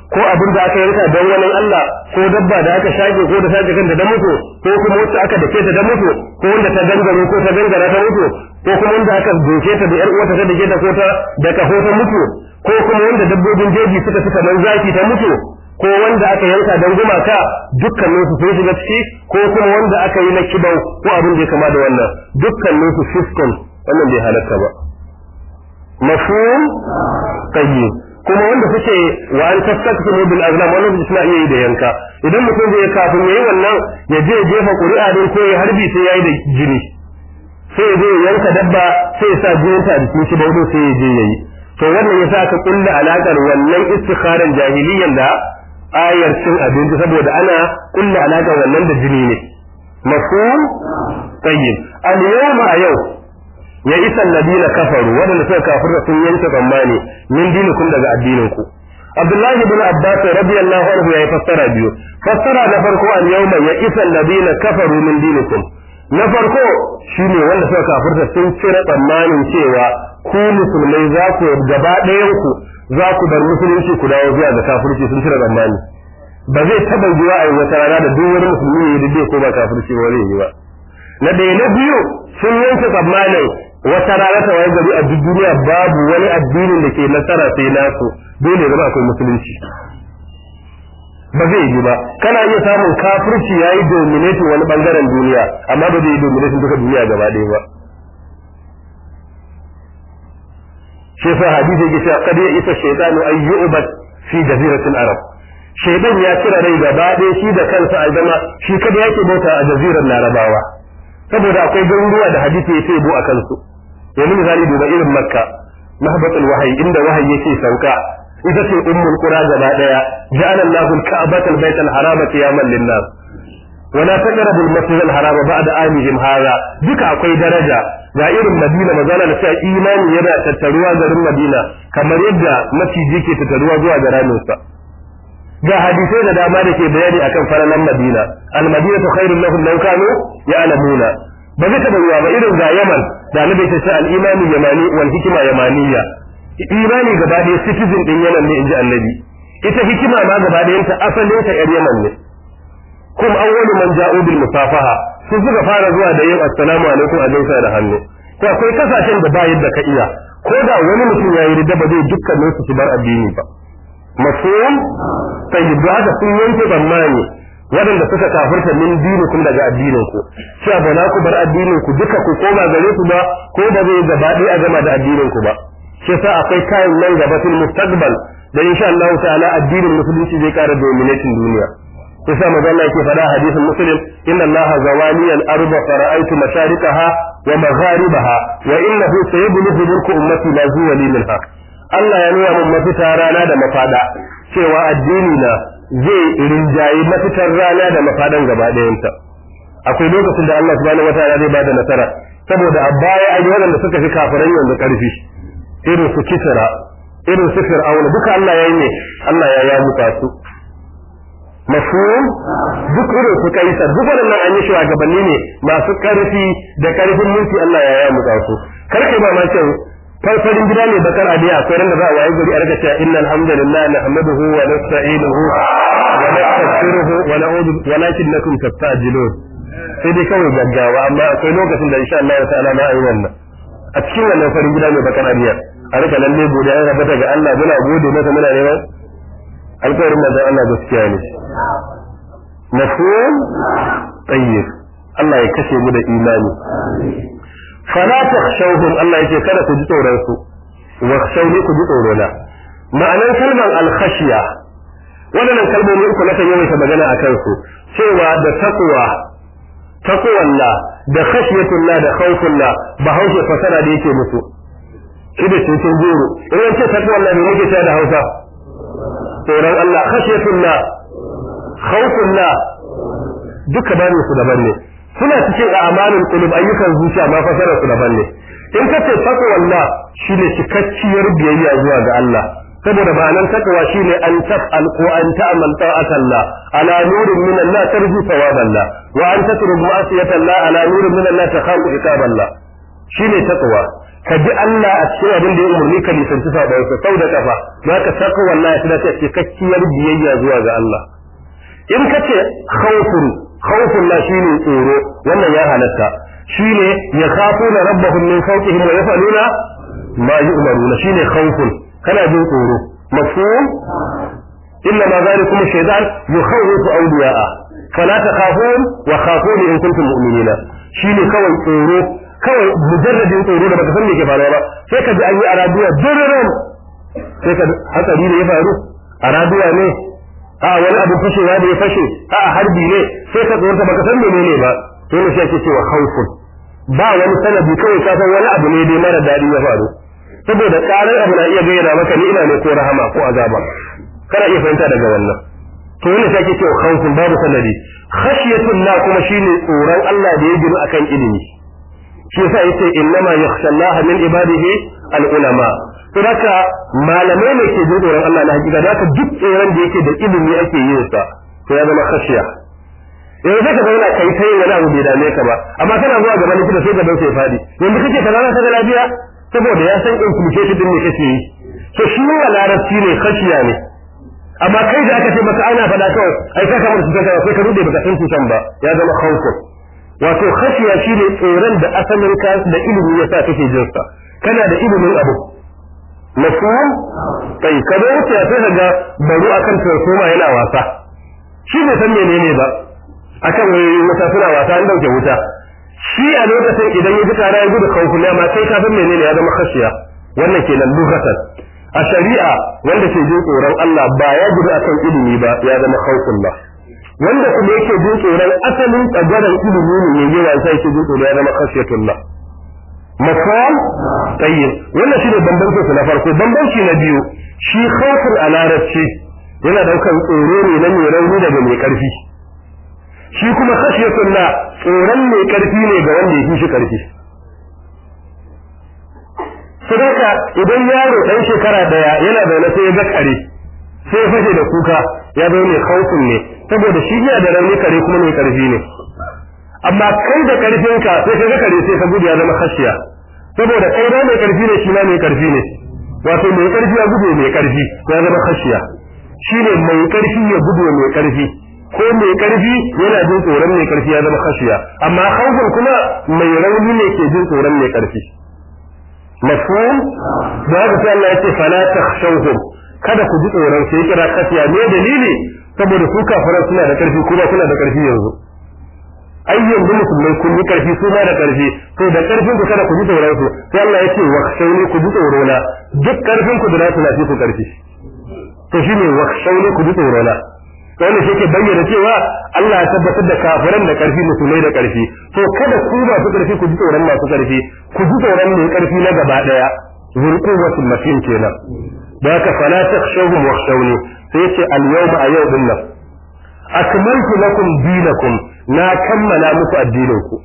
ko abin da aka yanka don wani Allah ko dabba da aka shage ko da shage kanta da mutu ko kuma wacce aka dake ta da mutu ko wanda ta gangaro ko ta gangara ta mutu ko kuma wanda aka doke ta da yar uwata ta dake ta ko ta da kafo ta mutu ko kuma wanda dabbobin jeji suka man zaki ta mutu ko wanda aka yanka don gumaka dukkanin su sun shiga ciki ko kuma wanda aka yi na kibau ko abin da ya kama da wannan dukkanin su fiskon wannan bai halatta ba mafhum tayyib kuma wanda suke wa an tastaktu bil azlam wannan suna iya yi da yanka idan mutum zai kafin yayi wannan ya je jefa ƙuri'a din ko ya harbi sai yayi da jini sai ya je yanka dabba sai ya sa jinin ta a jikin shi baudo sai ya je yayi to wannan yasa aka kulla alakar wannan istikharan jahiliyan da ayar cin abinci saboda ana kulla alakar wannan da jini ne mafhum tayyib al yawma yau ya isa alladina kafaru wadanda suka kafirta sun yanke tsammani min dinikum daga addininku Abdullahi ibn Abbas radiyallahu anhu ya fassara biyu fassara na farko al yawma ya isa alladina kafaru min dinikum na farko shine wanda suka kafirta sun cire tsammanin cewa ku musulmai za ku gaba ɗayan ku za ku bar musulunci ku dawo zuwa ga kafirci sun cire tsammani ba zai taba yiwa a wata rana da duk wani musulmi ya dade ko ba kafirci ba zai yi ba na ɗaya na biyu sun yanke tsammanin wata rana ta waye gari a duk duniya babu wani addinin da ke nasara sai nasu dole zama akwai musulunci ba zai yi ba kana iya samun kafirci yayi dominating wani bangaren duniya amma ba zai yi dominating duka duniya gaba ɗaya ba shi yasa hadisi yake cewa qad isa shaytanu ay yu'bad fi jaziratil arab shaytan ya cire rai gaba ɗaya shi da kansa a zama shi kada yake bauta a jazirar larabawa saboda akwai garuruwa da hadisi ya ce bu a kansu yanzu misali duba irin makka mahbatul wahyi inda wahayi yake sauka ita ce ummul qura gaba daya ja'ala Allahu al-ka'bata al-bayta al-harama qiyaman lin-nas wa la taqrabu al-masjid al-harama ba'da amihim hadha duka akwai daraja ga irin Madina mazala da cewa imani yana tattaruwa garin Madina kamar yadda maciji ke tattaruwa zuwa ga raminsa ga hadisai da dama da ke bayani akan faralan Madina al-madinatu khairun lahum law kanu ya'lamuna ba zai taɓa ruwa ba irin ga Yaman da Annabi ya ce al-imanu yamani wal hikma yamaniyya imani gaba ɗaya citizen din Yaman ne inji Annabi ita hikima ma gaba ɗayan ta asalin ta yar Yaman ne kuma awwalu man ja'u bil musafaha sun suka fara zuwa da yin assalamu alaikum a gaisa da hannu to akwai kasashen da ba yadda ka iya ko da wani mutum yayi ridda ba zai dukkanin su bar addini ba mafhum tayyib da haka sun yanke tsammani waɗanda suka kafirta min dinikum daga addininku cewa ba za ku bar addininku duka ku koma gare su ba ko ba zai gaba ɗaya a gama da addininku ba shi yasa akwai kayan nan gaba fil mustaqbal da insha Allah ta'ala addinin musulunci zai ƙara dominating duniya yasa manzo Allah yake faɗa hadisin muslim inna Allah zawani al-ardh fara'aytu masharikaha wa magharibaha wa innahu sayablugu mulku ummati la zuwali minha Allah ya nuna mun mafita rana da mafada cewa addini na zai rinjayi mafitar rana da mafadan gaba ɗayanta akwai lokacin da Allah subhanahu wataala zai bada nasara saboda a baya an yi waɗanda suka fi kafiran yanzu ƙarfi irin su kisra irin su fir'auna duka Allah ya yi ne Allah ya yamuka su mafhum duk irin su kaisar duk waɗannan an yi shugabanni ne masu ƙarfi da ƙarfin mulki Allah ya yamuka su karkai ba ma kyau farfarin gida ne bakar adiya akwai ran da za a wayi gari a rika cewa innal hamdalillah nahmaduhu wa nasta'inuhu wa nastaghfiruhu wa na'udhu walakinnakum tastajilun sai dai kawai gaggawa amma akwai lokacin da insha Allah ta'ala na yi wannan a cikin wannan farin gida ne bakar adiya a rika lalle godiya ya rabata ga Allah muna gode masa muna neman alƙawarin da Allah gaskiya ne mafhum tayyib Allah ya kashe mu da imani fala takhshawhum Allah yake kada ku ji tsoron su wa khshawni ku ji tsoro na ma'anar kalmar al-khashya wannan kalmomi uku nake yawaita magana akan su cewa da taqwallah da khashiyatullah da khawfullah ba haushe fasara da yake musu shi da cikin goro idan ce taqwallah ne yake cewa da Hausa tsoron Allah khashiyatullah khawfullah duka bane su daban ne suna cikin a'malul qulub ayyukan zuciya ma fasarar su daban ne in kace taqwallah shine cikakkiyar biyayya zuwa ga Allah saboda ma'anar taqwa shine an taf'al ko an ta'mal ta'atallah ala nurin min Allah tarju thawaballah wa an tatruk ma'siyatallah ala nurin min Allah takhafu iqaballah shine taqwa ka ji Allah a cikin abin da ya umarni ka nisanci sabansa sau da kafa za ka saka wallahi ta dace cikakkiyar biyayya zuwa ga Allah in ka ce khawfun la shine tsoro wannan ya halatta shine ya khafuna rabbahum min fawqihim wa yaf'aluna ma yu'maruna shine khawfun kana jin tsoro mafhum illa ma zalikum shaytan yukhawwifu awliya'a fala takhafun wa khafuni in kuntum mu'minina shine kawai tsoro kawai mujarradin tsoro da baka san me ke faruwa ba sai ka ji an yi arabiya durrun sai ka hatsari ne ya faru arabiya ne a wani abu fashewa da ya fashe a harbi ne sai ka tsorata baka san menene ba to ne sai ake cewa khawfun ba wani sanadi kawai ka san wani abu ne dai mara dadi ya faru saboda karar abu na iya gayyana maka ni'ima ne ko rahama ko azaba kana iya fahimta daga wannan to ne sai ake cewa khawfun babu sanadi khashiyatullah kuma shine tsoron Allah da ya gina akan ilimi shi yasa yace innama yakhsha Allah min ibadihi al-ulama to haka malamai ne ke jin tsoron Allah na hakika da haka duk tsoron da yake da ilimi ake yin sa to ya zama khashiya sai ka zauna kai sai wani abu bai dame ka ba amma kana zuwa gaban likita sai gaban sai fadi yanzu kake kaza ka ga lafiya saboda ya san implication din ne kake yi to shi ne larabci ne khashiya ne amma kai da aka ce maka ana fada kawai ai ka kamar su kaza sai ka rude baka san cutan ba ya zama khawfun wato khashiya shine tsoron da asalin ka da ilimi yasa kake jin sa kana da ilimin abu mafhum kai kada wuce sai kaga baro akan transformer yana wasa shi bai san menene ba akan wata suna wasa an dauke wuta shi a lokacin idan ya ji tara ya gudu khawfun ne amma kai ka san menene ya zama khashiya wannan kenan lugatan a shari'a wanda ke jin tsoron Allah ba ya gudu akan ilimi ba ya zama khawfun ba wanda kuma yake jin tsoron asalin tsagaran ilimi ne yawa sai yake jin tsoron ya zama khashiyatullah mafhum tayyib wannan shine bambanci na farko bambanci na biyu shi khawfun a larabci yana daukan tsoro ne na mai rauni daga mai karfi shi kuma khashiyatullah tsoron mai karfi ne ga wanda yake shi karfi sadaka idan yaro dan shekara daya yana da wani sai ya ga kare sai ya fashe da kuka ya zo ne khawfun ne saboda shi yana da rauni kare kuma mai karfi ne amma kai da karfinka sai ka ga kare sai ka gudu ya zama khashiya saboda kai da mai karfi ne shi ma mai karfi ne wato mai karfi ya gudu mai karfi ya zama khashiya shine mai karfi ya gudu mai karfi ko mai karfi yana jin tsoron mai karfi ya zama khashiya amma khawfun kuma mai rauni ne ke jin tsoron mai karfi mafhum da haka sai Allah ya ce fala takhshawhum kada ku ji tsoron sai kira khashiya ne dalili saboda su kafiran suna da karfi kuma kuna da karfi yanzu ai yanzu musulmai kun yi karfi su ma da karfi to da karfin ku kada ku ji tsoron su sai Allah ya ce wakhshawni ku ji tsoro na duk karfin ku da za su lafi ku karfi to shine wakhshawni ku ji tsoro na wannan shi ke bayyana cewa Allah ya tabbatar da kafiran da karfi musulmai da karfi to kada ku ba su karfi ku ji tsoron masu karfi ku ji tsoron mai karfi na gaba daya zurquwatul matin kenan da haka fala takhshawhum wakhshawni sai yace al-yawma a yau dinnan akmaltu lakum dinakum na kammala muku addininku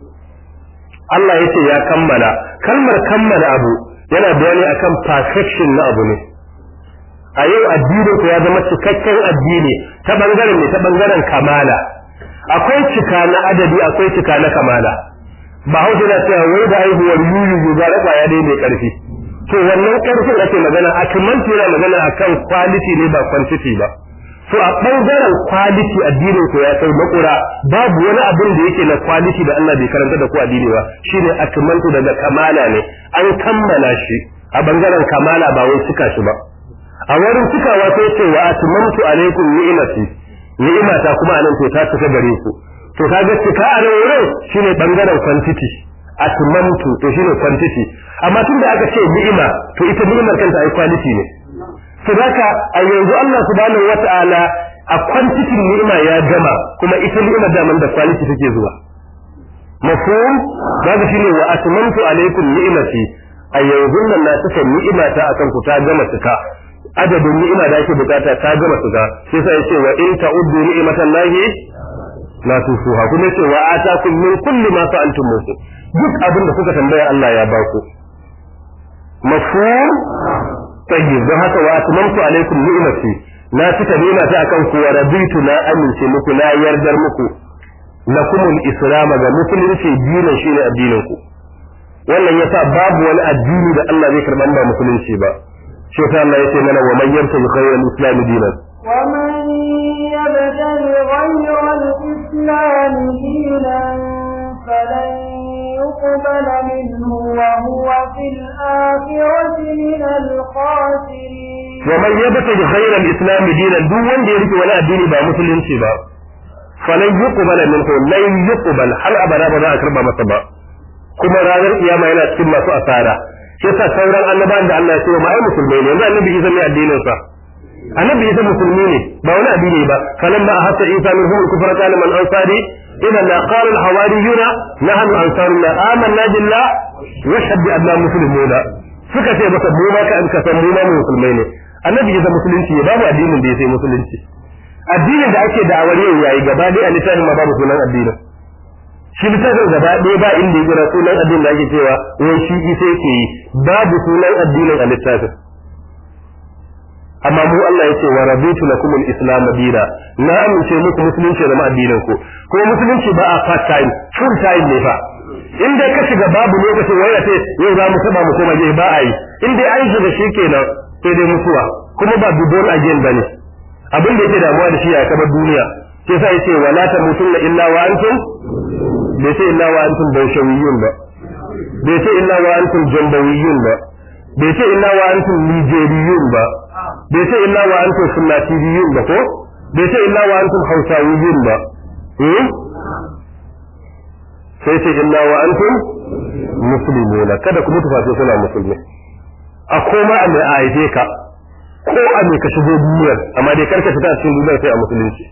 Allah yace ya kammala kalmar kammala abu yana bayani akan perfection na abu ne a yau addininku ya zama cikakken addini ta bangaren kamala akwai cika na adadi akwai cika na kamala ba hausa na cewa wai da aihuwar yuyu ga raba ya dai mai karfi to wannan karfin ake magana akmaltu yana magana akan quality ne ba quantity ba to a bangaren quality addinin ku ya kai makura babu wani abin da yake na quality da Allah bai karanta da ku addini ba shine akmaltu daga kamala ne an kammala shi a bangaren kamala ba wai cika shi ba a wurin cikawa sai ce wa atmamtu alaikum ni'imata kuma anan to ta cika gare ku to kaga cika a nan wurin shine bangaren quantity atmamtu to shine quantity amma tunda aka ce ni'ima to ita ni'imar kanta ai quality ne sadaka a yanzu Allah subhanahu wata'ala a quantity ni'ima ya gama kuma ita ni'ima da man da quality take zuwa mafhum kaga shine wa atmamtu alaikum ni'imati a yanzu nan na saka ni'imata akan ku ta gama cika adadin ni'ima da ake bukata ta gama cika sai sai yace wa in ta'uddu ni'matallahi la tusuha kuma yace wa atakum min kulli ma fa'altum musu duk abin da kuka tambaya Allah ya ba ku mafhum tayyib don haka wa atmamtu alaikum ni'mati na cika ni'mata akan ku wa raditu na amince muku na yardar muku lakumul islam ga musulunci dinin shine addinin ku wannan yasa babu wani addini da Allah zai karɓa ba musulunci ba shi ta Allah yace mana wa man yabtaji ghayra al-islam dinan wa man yabtaji ghayra al-islam dinan falan yuqbala minhu wa huwa fil akhirati min al-khasirin wa man yabtaji ghayra al-islam dinan duk wanda ya rike wani addini ba musulunci ba falan yuqbala minhu lan yuqbal hal abada ba za a karba masa ba kuma ranar kiyama yana cikin masu asara shi yasa sauran annabawan da Allah ya ce ma ai musulmai ne yanzu annabi Isa ne addinin sa annabi Isa musulmi ne ba wani addini ba falamma ahassa Isa minhum al-kufra qala man ansari ila la qala al-hawariyuna nahnu ansarullah amanna billah wa shahid anna muslimuna suka ce masa mu ma ka san mu ma musulmai ne annabi Isa musulunci ne babu addinin da ya sai musulunci addinin da ake da awar yau yayi gaba dai a littafin ma babu sunan addinin shi littafin gaba ɗaya ba inda ya kira sunan addinin da ake cewa wai shi isa yake yi babu sunan addinin a littafin amma mu Allah ya ce wa raditu lakum al-islam dina na amince muku musulunci da addinin ku ko musulunci ba a part time full time ne fa in dai ka shiga babu lokacin waya ce yau za mu taba mu koma je ba a yi in dai an shiga shi kenan sai dai mutuwa kuma ba bidon again bane abin da yake damuwa da shi ya kabar duniya sai sai yace wala tamutunna illa wa antum bai ce illa wa antum bawshawiyun ba bai ce illa wa antum jambawiyun ba bai ce illa wa antum nigeriyun ba bai ce illa wa antum sunnatiyun ba ko bai ce illa wa antum hausawiyun ba sai ce illa wa antum muslimuna kada ku mutu face suna musulmi a koma a mai aife ka ko a mai ka shigo duniyar amma dai karka fita cikin duniyar sai a musulunci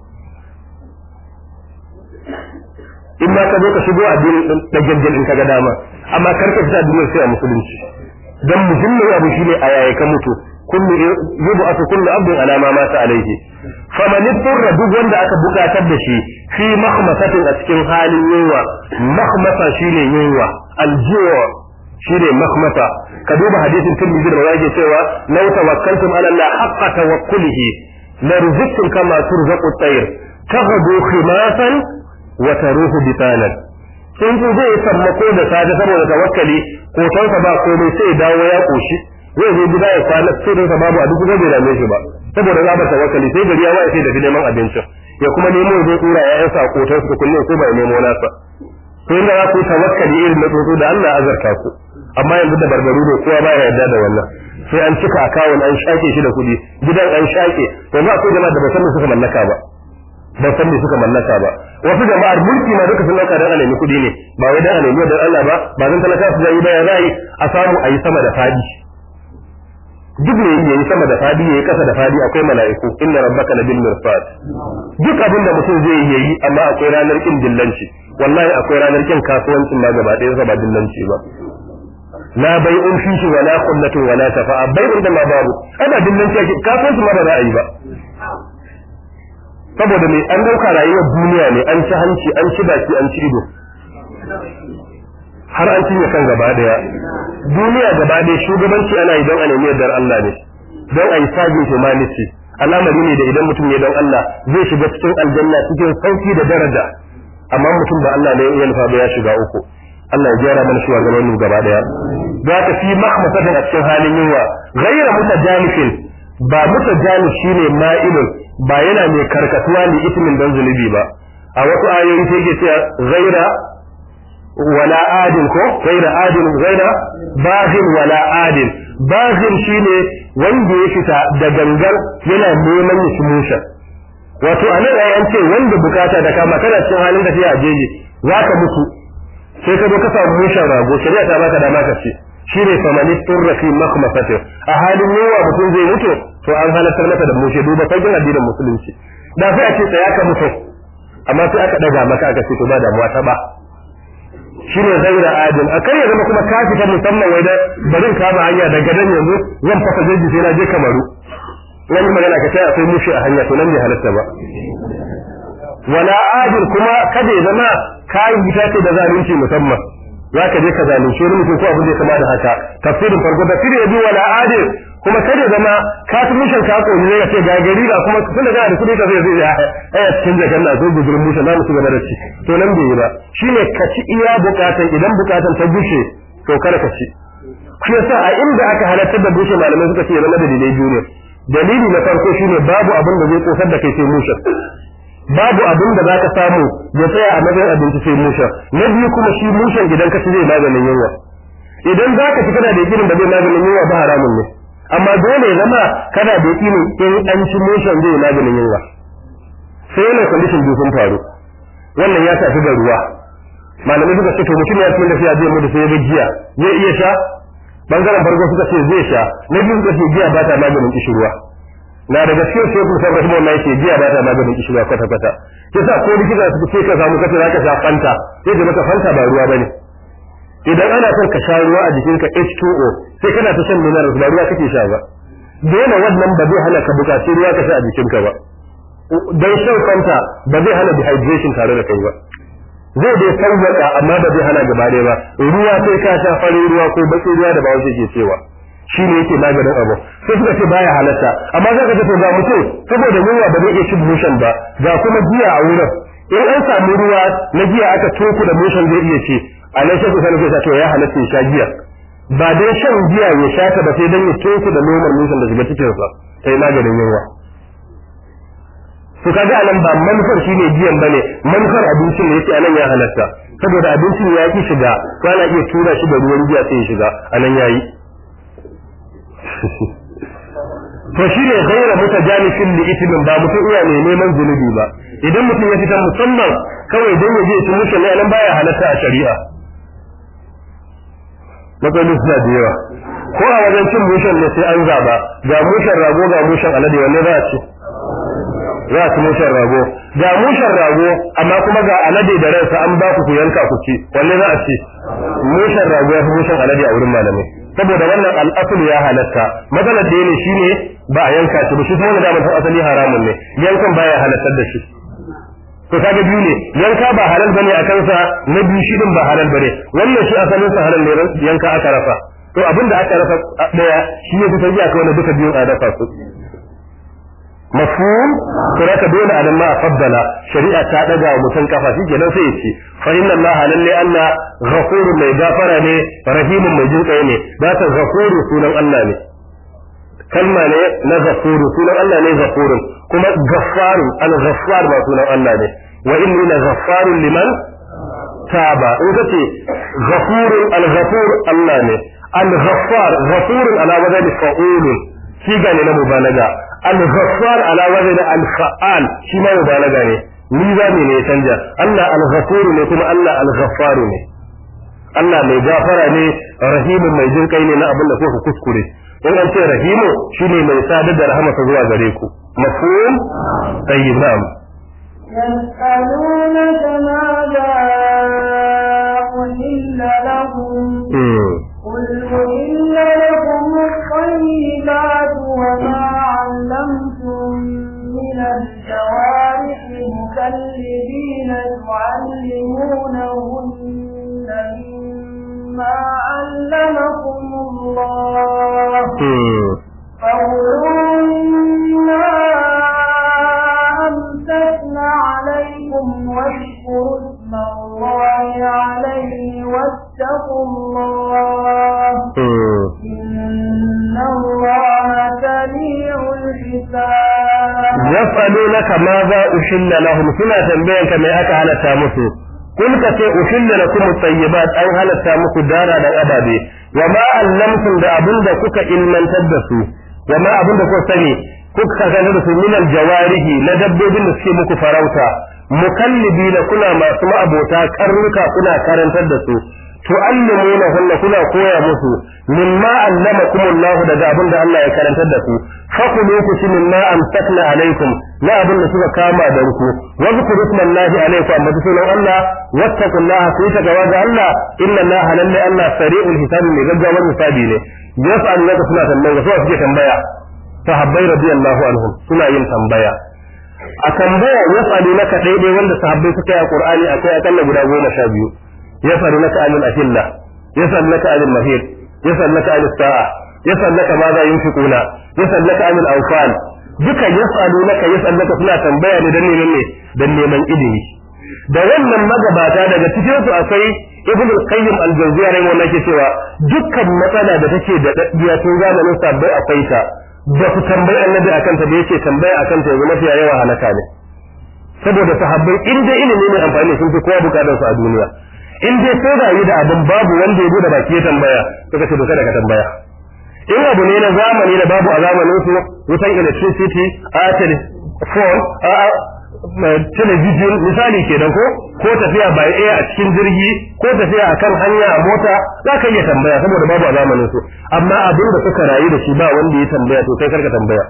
in ma ka zo ka shigo addinin da gangan in kaga dama amma karka fita duniyar sai a musulunci dan muhimmin abu shine a yaya ka mutu kullu yub'athu kullu abdin ala ma mata alayhi faman turra duk wanda aka bukatar da shi fi makhmasatin a cikin halin yunwa makhmasa shine yunwa aljiwa shine makhmasa ka duba hadisin Tirmidhi da yake cewa law tawakkaltum ala Allah haqqa tawakkulihi la rizqtum kama turzaqu at-tayr taghdu khimasan wa taruhu bitanan in ku zai sammako da safe saboda tawakkali ko tansa ba komai sai dawo ya koshi zai zo gida ya kwana sai da babu a duk bai dame shi ba saboda za ba tawakkali sai gari ya waye sai da neman abinci ya kuma nemo zai tsura ya yansa ko tansa su kullun ko bai nemo nasa to inda za ku tawakkali irin na tsotso da Allah azarta ku amma yanzu da barbaru da kowa baya yarda da wannan sai an cika akawun an shake shi da kuɗi gidan an shake yanzu akwai jama'a da ba san suka mallaka ba ba san me suka mallaka ba wasu jama'ar mulki ma duka sun dauka dan alemi kuɗi ne ba wai dan alemi dan Allah ba ba dan talaka su yi ba ya zai a samu ayi sama da fadi duk ne yayi sama da fadi yayi kasa da fadi akwai mala'iku inna rabbaka labil mirsad duk abin da mutum zai yi amma akwai ranar kin dillanci wallahi akwai ranar kin kasuwancin ma gaba ɗaya ba dillanci ba la bai'un fihi wala qullatun wala shafa'a bai'un da ma babu ana dillanci ake kasuwanci ma ba za a yi ba saboda me an dauka rayuwar duniya ne an ci hanci an ci baki an ci ido har an cinye kan gaba daya duniya gaba daya shugabanci ana yi don a nemi yardar Allah ne don a yi sabin humanity al'amari ne da idan mutum ya don Allah zai shiga cikin aljanna cikin sauki da daraja amma mutum da Allah ne ya nufa ba ya shiga uku Allah ya gyara mana shugabannin gaba daya za ka fi mahmasatin a cikin halin yunwa ghayra mutajanifin ba mutajanif shine ma'ilun ba yana mai karkatuwa ne ismin dan zunubi ba a wasu ayoyi sai ke cewa ghaira wala adin ko ghaira adin ghaira baghin wala adin baghin shine wanda ya fita da gangan yana neman ya ci musha wato anan ayan ce wanda bukata da kama kana cikin halin tafiya a jeji zaka mutu sai ka zo ka samu mushan rago shari'a ta baka dama ka ce shine famani turra fi makhmasatin a halin yawa mutum zai mutu to an halartar maka da mushe duba fagen addinin musulunci da sai a ce tsaya ka mutu amma sai aka daga maka aka ce to ba damuwa ta ba shine zaira adil akai ya zama kuma ka fita musamman wai da barin kama hanya da gadan yanzu zan fasa jeji sai na je Kamaru wani magana ka sai akwai mushe a hanya to nan ne halatta ba wala adil kuma kada ya zama kai gita ce da zalunci musamman za ka je ka zalunci wani mutum ko abin da ya kama da haka tafsirin farko tafsirin ya bi wala adil kuma kada zama ka ci mushin ka ko ne ce ga gari ga kuma tun da ga da kudi ka zai cikin jagan na zo gudurin mushin na musu gaba da ci to nan bai yi ba shine ka ci iya bukatan idan bukatan ta gushe to kada ka ci shi yasa a inda aka halartar da mushe malamai suka ce zama dalilai biyu ne dalili na farko shine babu abin da zai kosar da kai sai mushe babu abin da zaka samu ya tsaya a matsayin abinci sai mushe na biyu kuma shi mushen gidan ka ci zai maganin yunwa idan zaka ci kana da yakinin da zai maganin yunwa ba haramun ne amma dole ya zama kana da yakinin in an ci mushen zai maganin yunwa sai yana condition biyu sun faru wannan ya tafi da ruwa malamai suka ce to mutum ya cikin da sai ya je mu da sai ya giya zai iya sha bangaren farko suka ce zai sha na biyu suka ce giya ba ta maganin kishirwa na da gaskiyar sai kuma sabon rahama Allah yake giya ba ta maganin kishirwa kwata kwata yasa ko likita su ce ka samu kace zaka sha fanta sai da maka fanta ba ruwa bane idan ana son ka sha ruwa a jikinka H2O sai kana ta shan minerals ba ruwa kake sha ba dole wannan ba zai hana ka buƙaci ruwa ka sha a jikinka ba dan shan fanta ba zai hana dehydration tare da kai ba zai dai sauwaka amma ba zai hana gaba ɗaya ba ruwa sai ka sha farin ruwa ko bakin ruwa da ba wasu ke cewa shi ne yake maganin abu sai suka ce baya halatta amma za ka ga mutum saboda yunwa ba zai iya cin mushen ba ga kuma giya a wurin in an samu ruwa na giya aka toku da mushen zai iya ce a nan sai kusa sa to ya halatta ya sha giya ba dai shan giya ya sha ta ba sai dan ya toku da noman mushen da shiga cikin sa sai maganin yunwa to kaga anan ba manufar shine giyan bane manufar abincin ne yake anan ya halatta saboda abincin ya ki shiga ko ana iya tura shi da ruwan giya sai ya shiga anan yayi to shine gaira mutajanifin li ithmin ba mutum iya ne neman zunubi ba idan mutum ya fita musamman kawai dan yaje ya mushe ne anan baya halatta a shari'a matsalolin suna da yawa ko a wajen cin mushen ne sai an zaba ga mushen rago ga mushen alade wanne za a ci za su mushen rago ga mushen rago amma kuma ga alade da ransa an ba ku yanka ku ci wanne za a ci mushen rago ya fi mushen alade a wurin malamai saboda wannan al'asul ya halatta matsalar da ne shine ba a yanka shi ba shi kuma da mutum asali haramun ne yankan baya halattar da shi to kaga biyu ne yanka ba halal bane a kansa na biyu shi din ba halal bane wannan shi asalin sa halal ne yanka aka rasa to abinda aka rasa daya shi ne kusa ya kawo duka biyun a dafa su mafhum to raka dole anan ma faddala shari'a ta daga wa mutum kafa shi kenan sai yace fa inna allaha lalle anna ghafurun mai gafara ne rahimun mai jinkai ne da ta ghafuru sunan Allah ne kalma ne na ghafuru sunan Allah ne ghafurun kuma ghaffaru al-ghaffar ba sunan Allah ne wa inni la ghaffarun liman taba in kace ghafurun al-ghafur Allah ne al-ghaffar ghafurun ala wajhi fa'ulun shi ga ne na mubalaga al-ghaffar ala wajhi al-fa'al shi ma mubalaga ne mizani ne ya canja Allah al-ghafur ne kuma Allah al-ghaffar ne Allah mai gafara ne rahimun mai jin kai ne na abin da kuka kuskure in an ce rahimu shine mai sadar da rahmata zuwa gare ku mafhum tayyib na'am يسألونك ماذا أحل لهم قل أحل لكم الطيبات وما علمتم من الجوارح مكلبين تعلمونهن مما علمكم الله فكلوا مما أمسكنا عليكم واشكروا اسم الله عليه واتقوا الله إن الله سريع الحساب يسألونك ماذا أحل لهم سنة تنبيهك ما أكا على تامسو قل كتي أحل لكم الطيبات أو على تامسو دارا لأبابي وما علمتم بأبن كك إلمن تدسوا وما أبن كك سني kuka ganin su min aljawarihi na dabbobin da suke muku farauta mukallibina kuna masu ma'abota karnuka kuna karantar da su tu'allimuna hunna kuna koya musu mimma allamakumullahu daga abin da Allah ya karantar da su fakulu ku shi mimma amsakna alaikum na abin da suka kama da ku wa zkuru ismallahi alaikum amma sunan Allah wattaqullaha ku ta gaba ga Allah inna Allah lalle Allah sari'ul hisab ne gaggawar hisabi ne yas'alunaka suna tambaya su suke tambaya sahabbai radiyallahu anhum suna yin tambaya a tambaya yas'alunaka daidai wanda sahabbai suka yi Qur'ani akwai akalla guda 12 yas'alunaka anil ahilla yas'alunaka anil mahid yas'alunaka anis sa'a yas'alunaka ma za yunfiquna yas'alunaka anil awfal duka yas'alunaka suna tambaya ne dan neman ilimi da wannan magabata daga cikin su akwai ibn al-qayyim al-jawziyya ne wannan ke cewa dukkan matsala da take da daddiya tun zamanin sabbai akwai ta ba ku tambayi annabi akan ta da yake tambaya akan ta yanzu mafiya yawa halaka ne saboda sahabbai in dai ilimi ne amfani sun fi kowa bukatar su a duniya in dai ko rayu da abin babu wanda ya bude baki ya tambaya suka ce doka daga tambaya in abu ne na zamani da babu a zamanin su wutan electricity a telephone television misali kenan ko tafiya by air a cikin jirgi ko tafiya akan hanya a mota za ka iya tambaya saboda babu a zamanin su amma abin da suka rayu da shi ba wanda ya tambaya to kai karka tambaya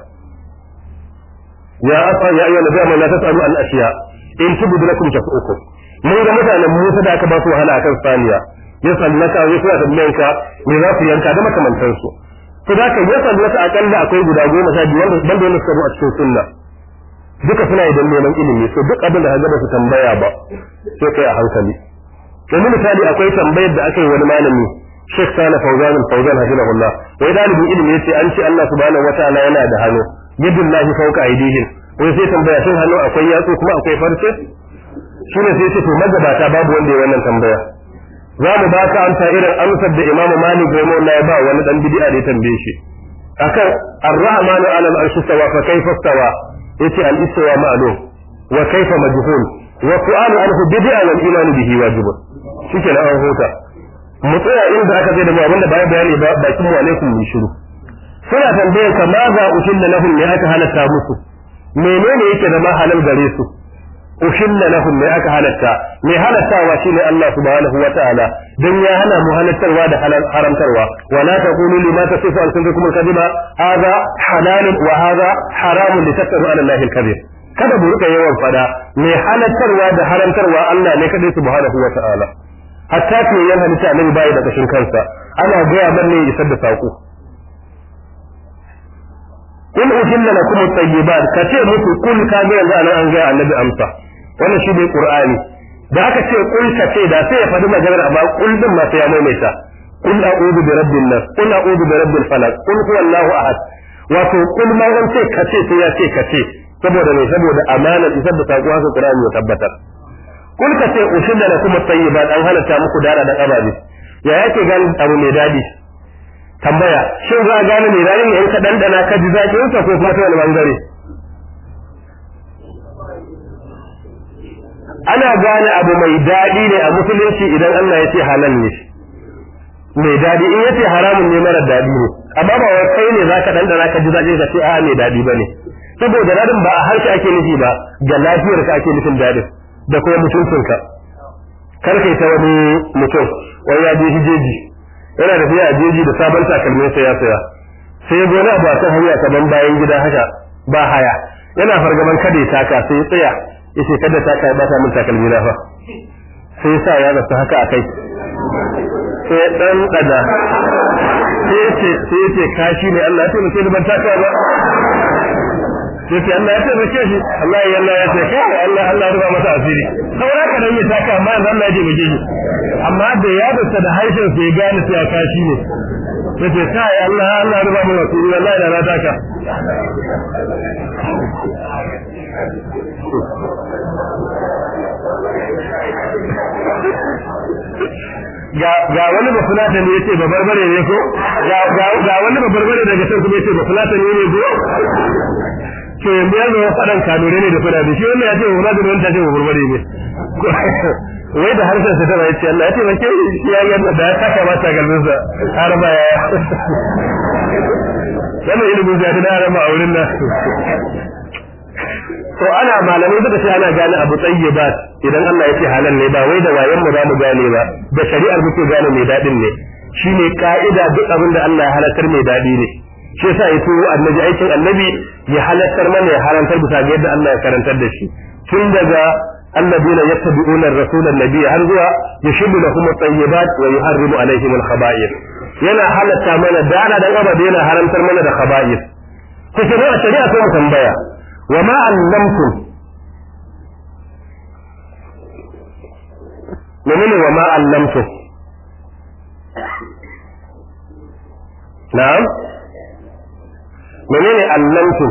ya ayyuha nabi amma la tasalu an ashiya in tubudu lakum tafukum mun ga mutanen Musa da aka ba su wahala akan saniya ya sallaka ya suna tambayanka me za ku yanka da makamantansu to da kan ya sallaka akalla akwai guda 12 wanda banda wanda suka zo a cikin sunna duka suna idan neman ilimi so duk abin da ka gaba su tambaya ba sai kai a hankali yanzu misali akwai tambayar da aka yi wani malami Sheikh Salih Fawzan hafizahullah wai dalibin ilimi yace an ce Allah subhanahu wataala yana da hannu yadullahi fawqa aydihim wai sai tambaya shin hannu akwai yatsu kuma akwai farce shine sai ce to magabata babu wanda ya wannan tambaya za mu ba ka amsa irin amsar da Imam Malik rahimahullah ya ba wani dan bid'a da ya tambaye shi akan ar-rahmanu 'ala al-arshi stawa fa kayfa stawa yace al-istiwa ma'lum wa kayfa majhul wa su'alu anhu bid'a wal iman bihi wajib shike na an huta mu tsaya inda aka ce da mu abinda bayan bayani ba bakin mu alaikum mu shiru suna tambayar ka ma za ushilla lahum ne aka halatta musu menene yake da halal gare su ushilla lahum ne aka halatta me halattawa shine Allah subhanahu wa ta'ala dan ya hana mu halattarwa da haramtarwa wala taqulu lima tasifu alsinkum alkadiba hadha halal wa hadha haram litaftaru ala allahi alkadhib kada mu rika yawan fada me halattarwa da haramtarwa Allah ne kadai subhanahu wa ta'ala hatta ke yan halitta annabi bai da kashin kansa ana gaya manne isar da sako in uhilla lakum at-tayyibat kace musu kul ka ga yanzu an ga annabi amsa wannan shi ne qur'ani da aka ce kul kace da sai ya faɗi maganar amma kul din ma sai ya maimaita kul a'udhu bi rabbin nas kul a'udhu bi rabbil falaq kul huwallahu ahad wato kul ma ran ce kace sai ya ce kace saboda ne saboda amana isar da sako haka qur'ani ya tabbatar kul kace uhilla lakum at-tayyibat an halatta muku dara da ababi ya yake gani abu mai dadi tambaya shin za a gane mai dadi ne in ka dandana ka ji zakin sa ko kuma ta wani bangare ana gane abu mai dadi ne a musulunci idan Allah ya ce halal ne mai dadi in yace haramun ne mara dadi ne amma ba wai kai ne zaka dandana ka ji zakin ka ce a mai dadi bane saboda dadin ba a harshe ake nufi ba ga lafiyar ka ake nufin dadin da kuma mutuncinka kar kai ta wani mutum wai ya je hijeji yana da fiye a jeji da sabon takalmin sa ya saya sai ya gona ba ta hanya kaman bayan gida haka ba haya yana fargaban kada ya taka sai ya tsaya yace kada taka ya bata min takalmi na fa sai sa ya zata haka akai sai dan dada sai yace kashi ne Allah ya taimake ni ban taka ba sai Allah ya taimake shi Allah ya ce kai Allah ya ruba masa asiri saboda ka dan ya taka amma Allah ya taimake shi amma da ya da harshen sai gane sai ya kashi ne yace kai Allah ya ruba masa asiri wallahi da na taka ga wani bafulata ne yace babarbare ne ko ga wani babarbare daga can kuma yace bafulata ne ko to yanzu ya zo fadan kanure ne da fada da shi wannan ya ce ba da wanda ce burbure ne wai da harshen sa tana yace Allah ya ce bake shi ya ga da ya saka mata galbin sa har ba ya wannan ilimin da da rama a wurin nan to ana malamai suka ce ana gane abu tayyibat idan Allah ya ce halal ne ba wai da wayan mu za mu gane ba da shari'ar muke gane mai dadin ne shine ka'ida duk abin da Allah ya halakar mai dadi ne shi yasa ya turo annabi aikin annabi ya halattar mana ya harantar bisa ga yadda Allah ya karantar da shi tun daga alladina yattabi'una ar-rasula an-nabiy har zuwa yashhadu lahum at-tayyibat wa yuharrimu alaihim al-khaba'ith yana halatta mana dana dan abada yana harantar mana da khaba'ith to sai a shari'a sai mu tambaya wa ma allamtum menene wa ma allamtum na'am menene allamtum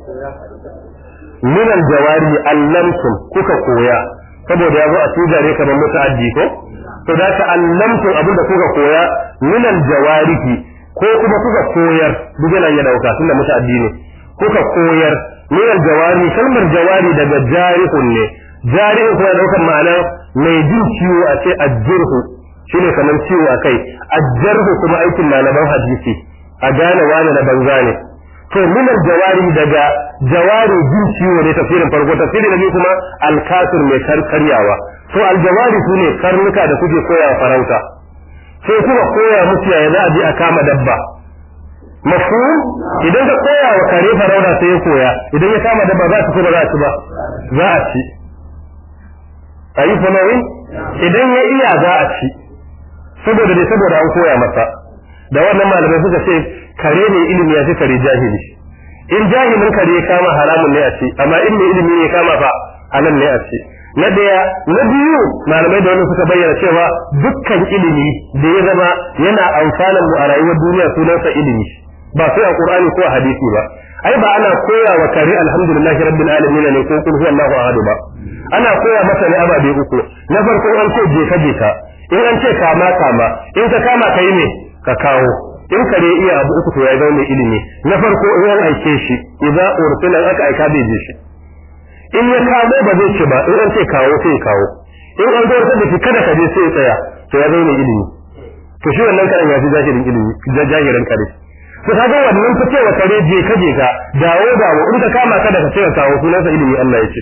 min aljawari allamtum kuka koya saboda yazo a tijare kamar muta'addi ko to da ka allamtu abin da kuka koya min aljawarihi ko kuma kuka koyar duk yana ya dauka tunda muta'addi ne kuka koyar min aljawari kalmar jawari daga jarihun ne jarihun kuma daukar ma'ana mai jin ciwo a ce ajjirhu shine kamar ciwo akai ajjarhu kuma aikin malaman hadisi a gane wani na banza ne to min aljawari daga jawari jin ciwo ne tafsirin farko tafsirin ne kuma alkasir mai karkaryawa to aljawari sune karnuka da kuke koya farauta sai kuka koya musu yaya za a je a kama dabba mafhum idan ka koya wa kare farauta sai ya koya idan ya kama dabba za ta ba za ta ba za a ci ayi fanawi idan ya iya za a ci saboda an koya masa da wannan malamai suka ce kare ne ilimi ya fi kare jahili in jahilin kare ya kama haramun ne a ci amma in mai ilimi ne kama fa halal ne a ci na daya na biyu malamai da wannan suka bayyana cewa dukkan ilimi da ya zama yana amfanan mu a rayuwar duniya sunansa ilimi ba sai a Qur'ani ko a hadisi ba ai ba ana koya wa kare alhamdulillahi rabbil alamin ne ko kul huwallahu ahad ba ana koya masa ne ababe uku na farko an ce je ka in an ce kama in ka kama kai ne ka kawo in kare iya abu uku to ya zama mai ilimi na farko in an aike shi idza ursila aka aika bai je shi in ya kamo ba zai ci ba in an ce kawo sai ya kawo in an zo da shi kada ka je sai ya tsaya to ya zama mai ilimi to shi wannan karan ya fi jahirin ilimi jahirin kare to kaga wannan ta ce wa kare je ka dawo in ka kama ka da ka ce ka kawo sunansa ilimi Allah ya ce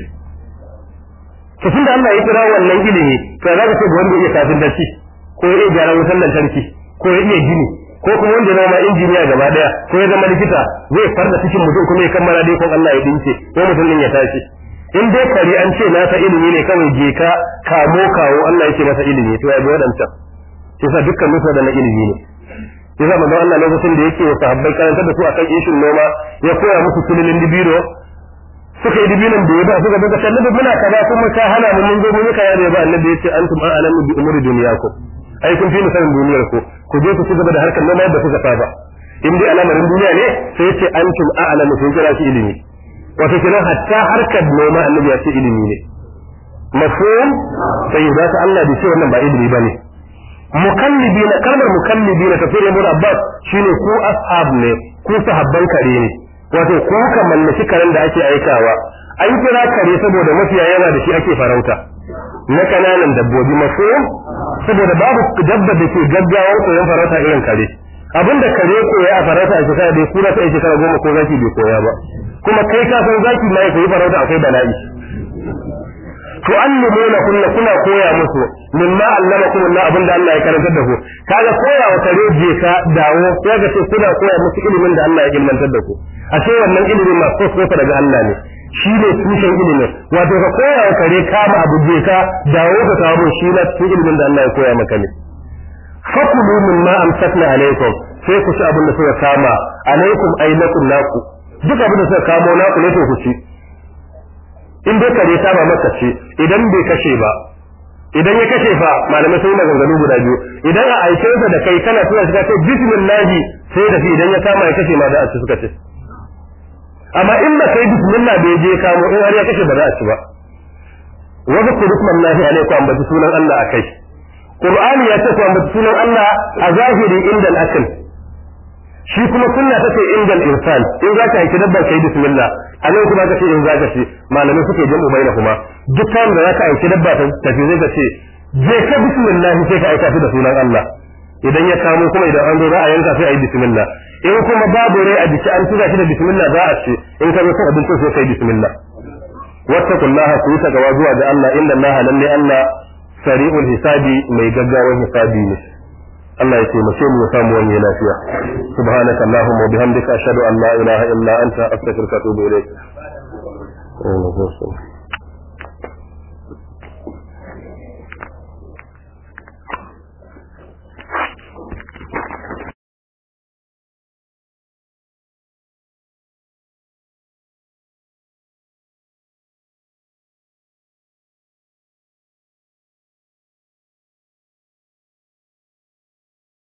to tunda Allah ya kira wannan ilimi to za ka ce ga wanda ya kafin da shi ko ya gyara wutar lantarki ko ya iya gini ko kuma wanda ya zama injiniya gaba daya ko ya zama likita zai farda cikin mutum kuma ya kammala dai ko Allah ya dinke ko mutum din ya tashi in dai kare an ce nasa ilimi ne kawai je ka kamo kawo Allah yake masa ilimi to ya bi wadancan yasa dukkan musu da na ilimi ne yasa manzo Allah lokacin da yake wa sahabbai karanta da su akan ishin noma ya koya musu sululin dibiro suka yi dibinan da ya ba suka daga tallabi muna kaza kuma ka hana mu mun zo mun yi kaya da ba annabi yace antum a'lamu bi umuri dunyakum ai kun fi mu sanin duniyar ku je ku ci gaba da harkar noma yadda kuka saba in dai al'amarin duniya ne sai yace antum a'lamu sun kira shi ilimi wato kenan hatta harkar noma annabi ya ce ilimi ne mafhum sai da ta Allah bai ce wannan ba ilimi bane mukallibina kalmar mukallibina tafsirin Ibn Abbas shine ku ashab ne ku sahabban kare ne wato ku ka mallaki karen da ake aikawa an kira kare saboda mafiya yawa da shi ake farauta na kananan dabbobi mafhum saboda babu dabba da ke gaggawar koyon farauta irin kare abinda kare koya a farauta a shekara bai kura sai shekara 10 ko zaki bai koya ba kuma kai ka san zaki mai koyi farauta akwai bala'i tu'allimuna kuna koya musu mimma allamakum Allah abinda Allah ya karantar da ku kaga koya wa kare je ka dawo sai ga ce kuna koya musu ilimin da Allah ya ilmantar da ku ashe wannan ilimin ma so daga Allah ne shi ne tushen ilimin wato ka koya wa kare kama abu je ka dawo ka kawo shi na cikin ilimin da Allah ya koya maka ne fakulu mimma amsakna alaikum sai ku ci abin da suka kama alaikum ailakum naku duk abin da suka kamo naku ne to ku ci in dai kare ta ba maka ce idan bai kashe ba idan ya kashe fa malamai sai maganganu guda biyu idan a aike sa da kai kana tura shi ka ce bismillah sai da idan ya kama ya kashe ma da a ci suka ce amma in ba kai bismillah bai je kamo in har ya kashe ba za a ci ba wa zikru ismallahi alaikum ambata sunan Allah akai qur'ani ya ce ku ambata sunan Allah a zahiri inda al-akl shi kuma sunna take inda al-insan in za ka aiki dabba kai bismillah anan kuma ka ce in za ka ce malamai suke jamu baina kuma duk kan da za ka aiki dabba ta tafi zai ka ce je ka bismillah sai ka aika da sunan Allah idan ya kamo kuma idan an zo za a yanka sai a yi bismillah in kuma babu rai a jiki an tura shi da bismillah za a ce in ka zo kan abincin sai kai bismillah wattaqullaha ku ta gawa zuwa ga Allah inna Allah lalle Allah sari'ul hisabi mai gaggawan hisabi ne Allah ya taimake mu ya samu wani lafiya subhanaka allahumma wa bihamdika ashhadu an la ilaha illa anta astaghfiruka wa atubu ilayk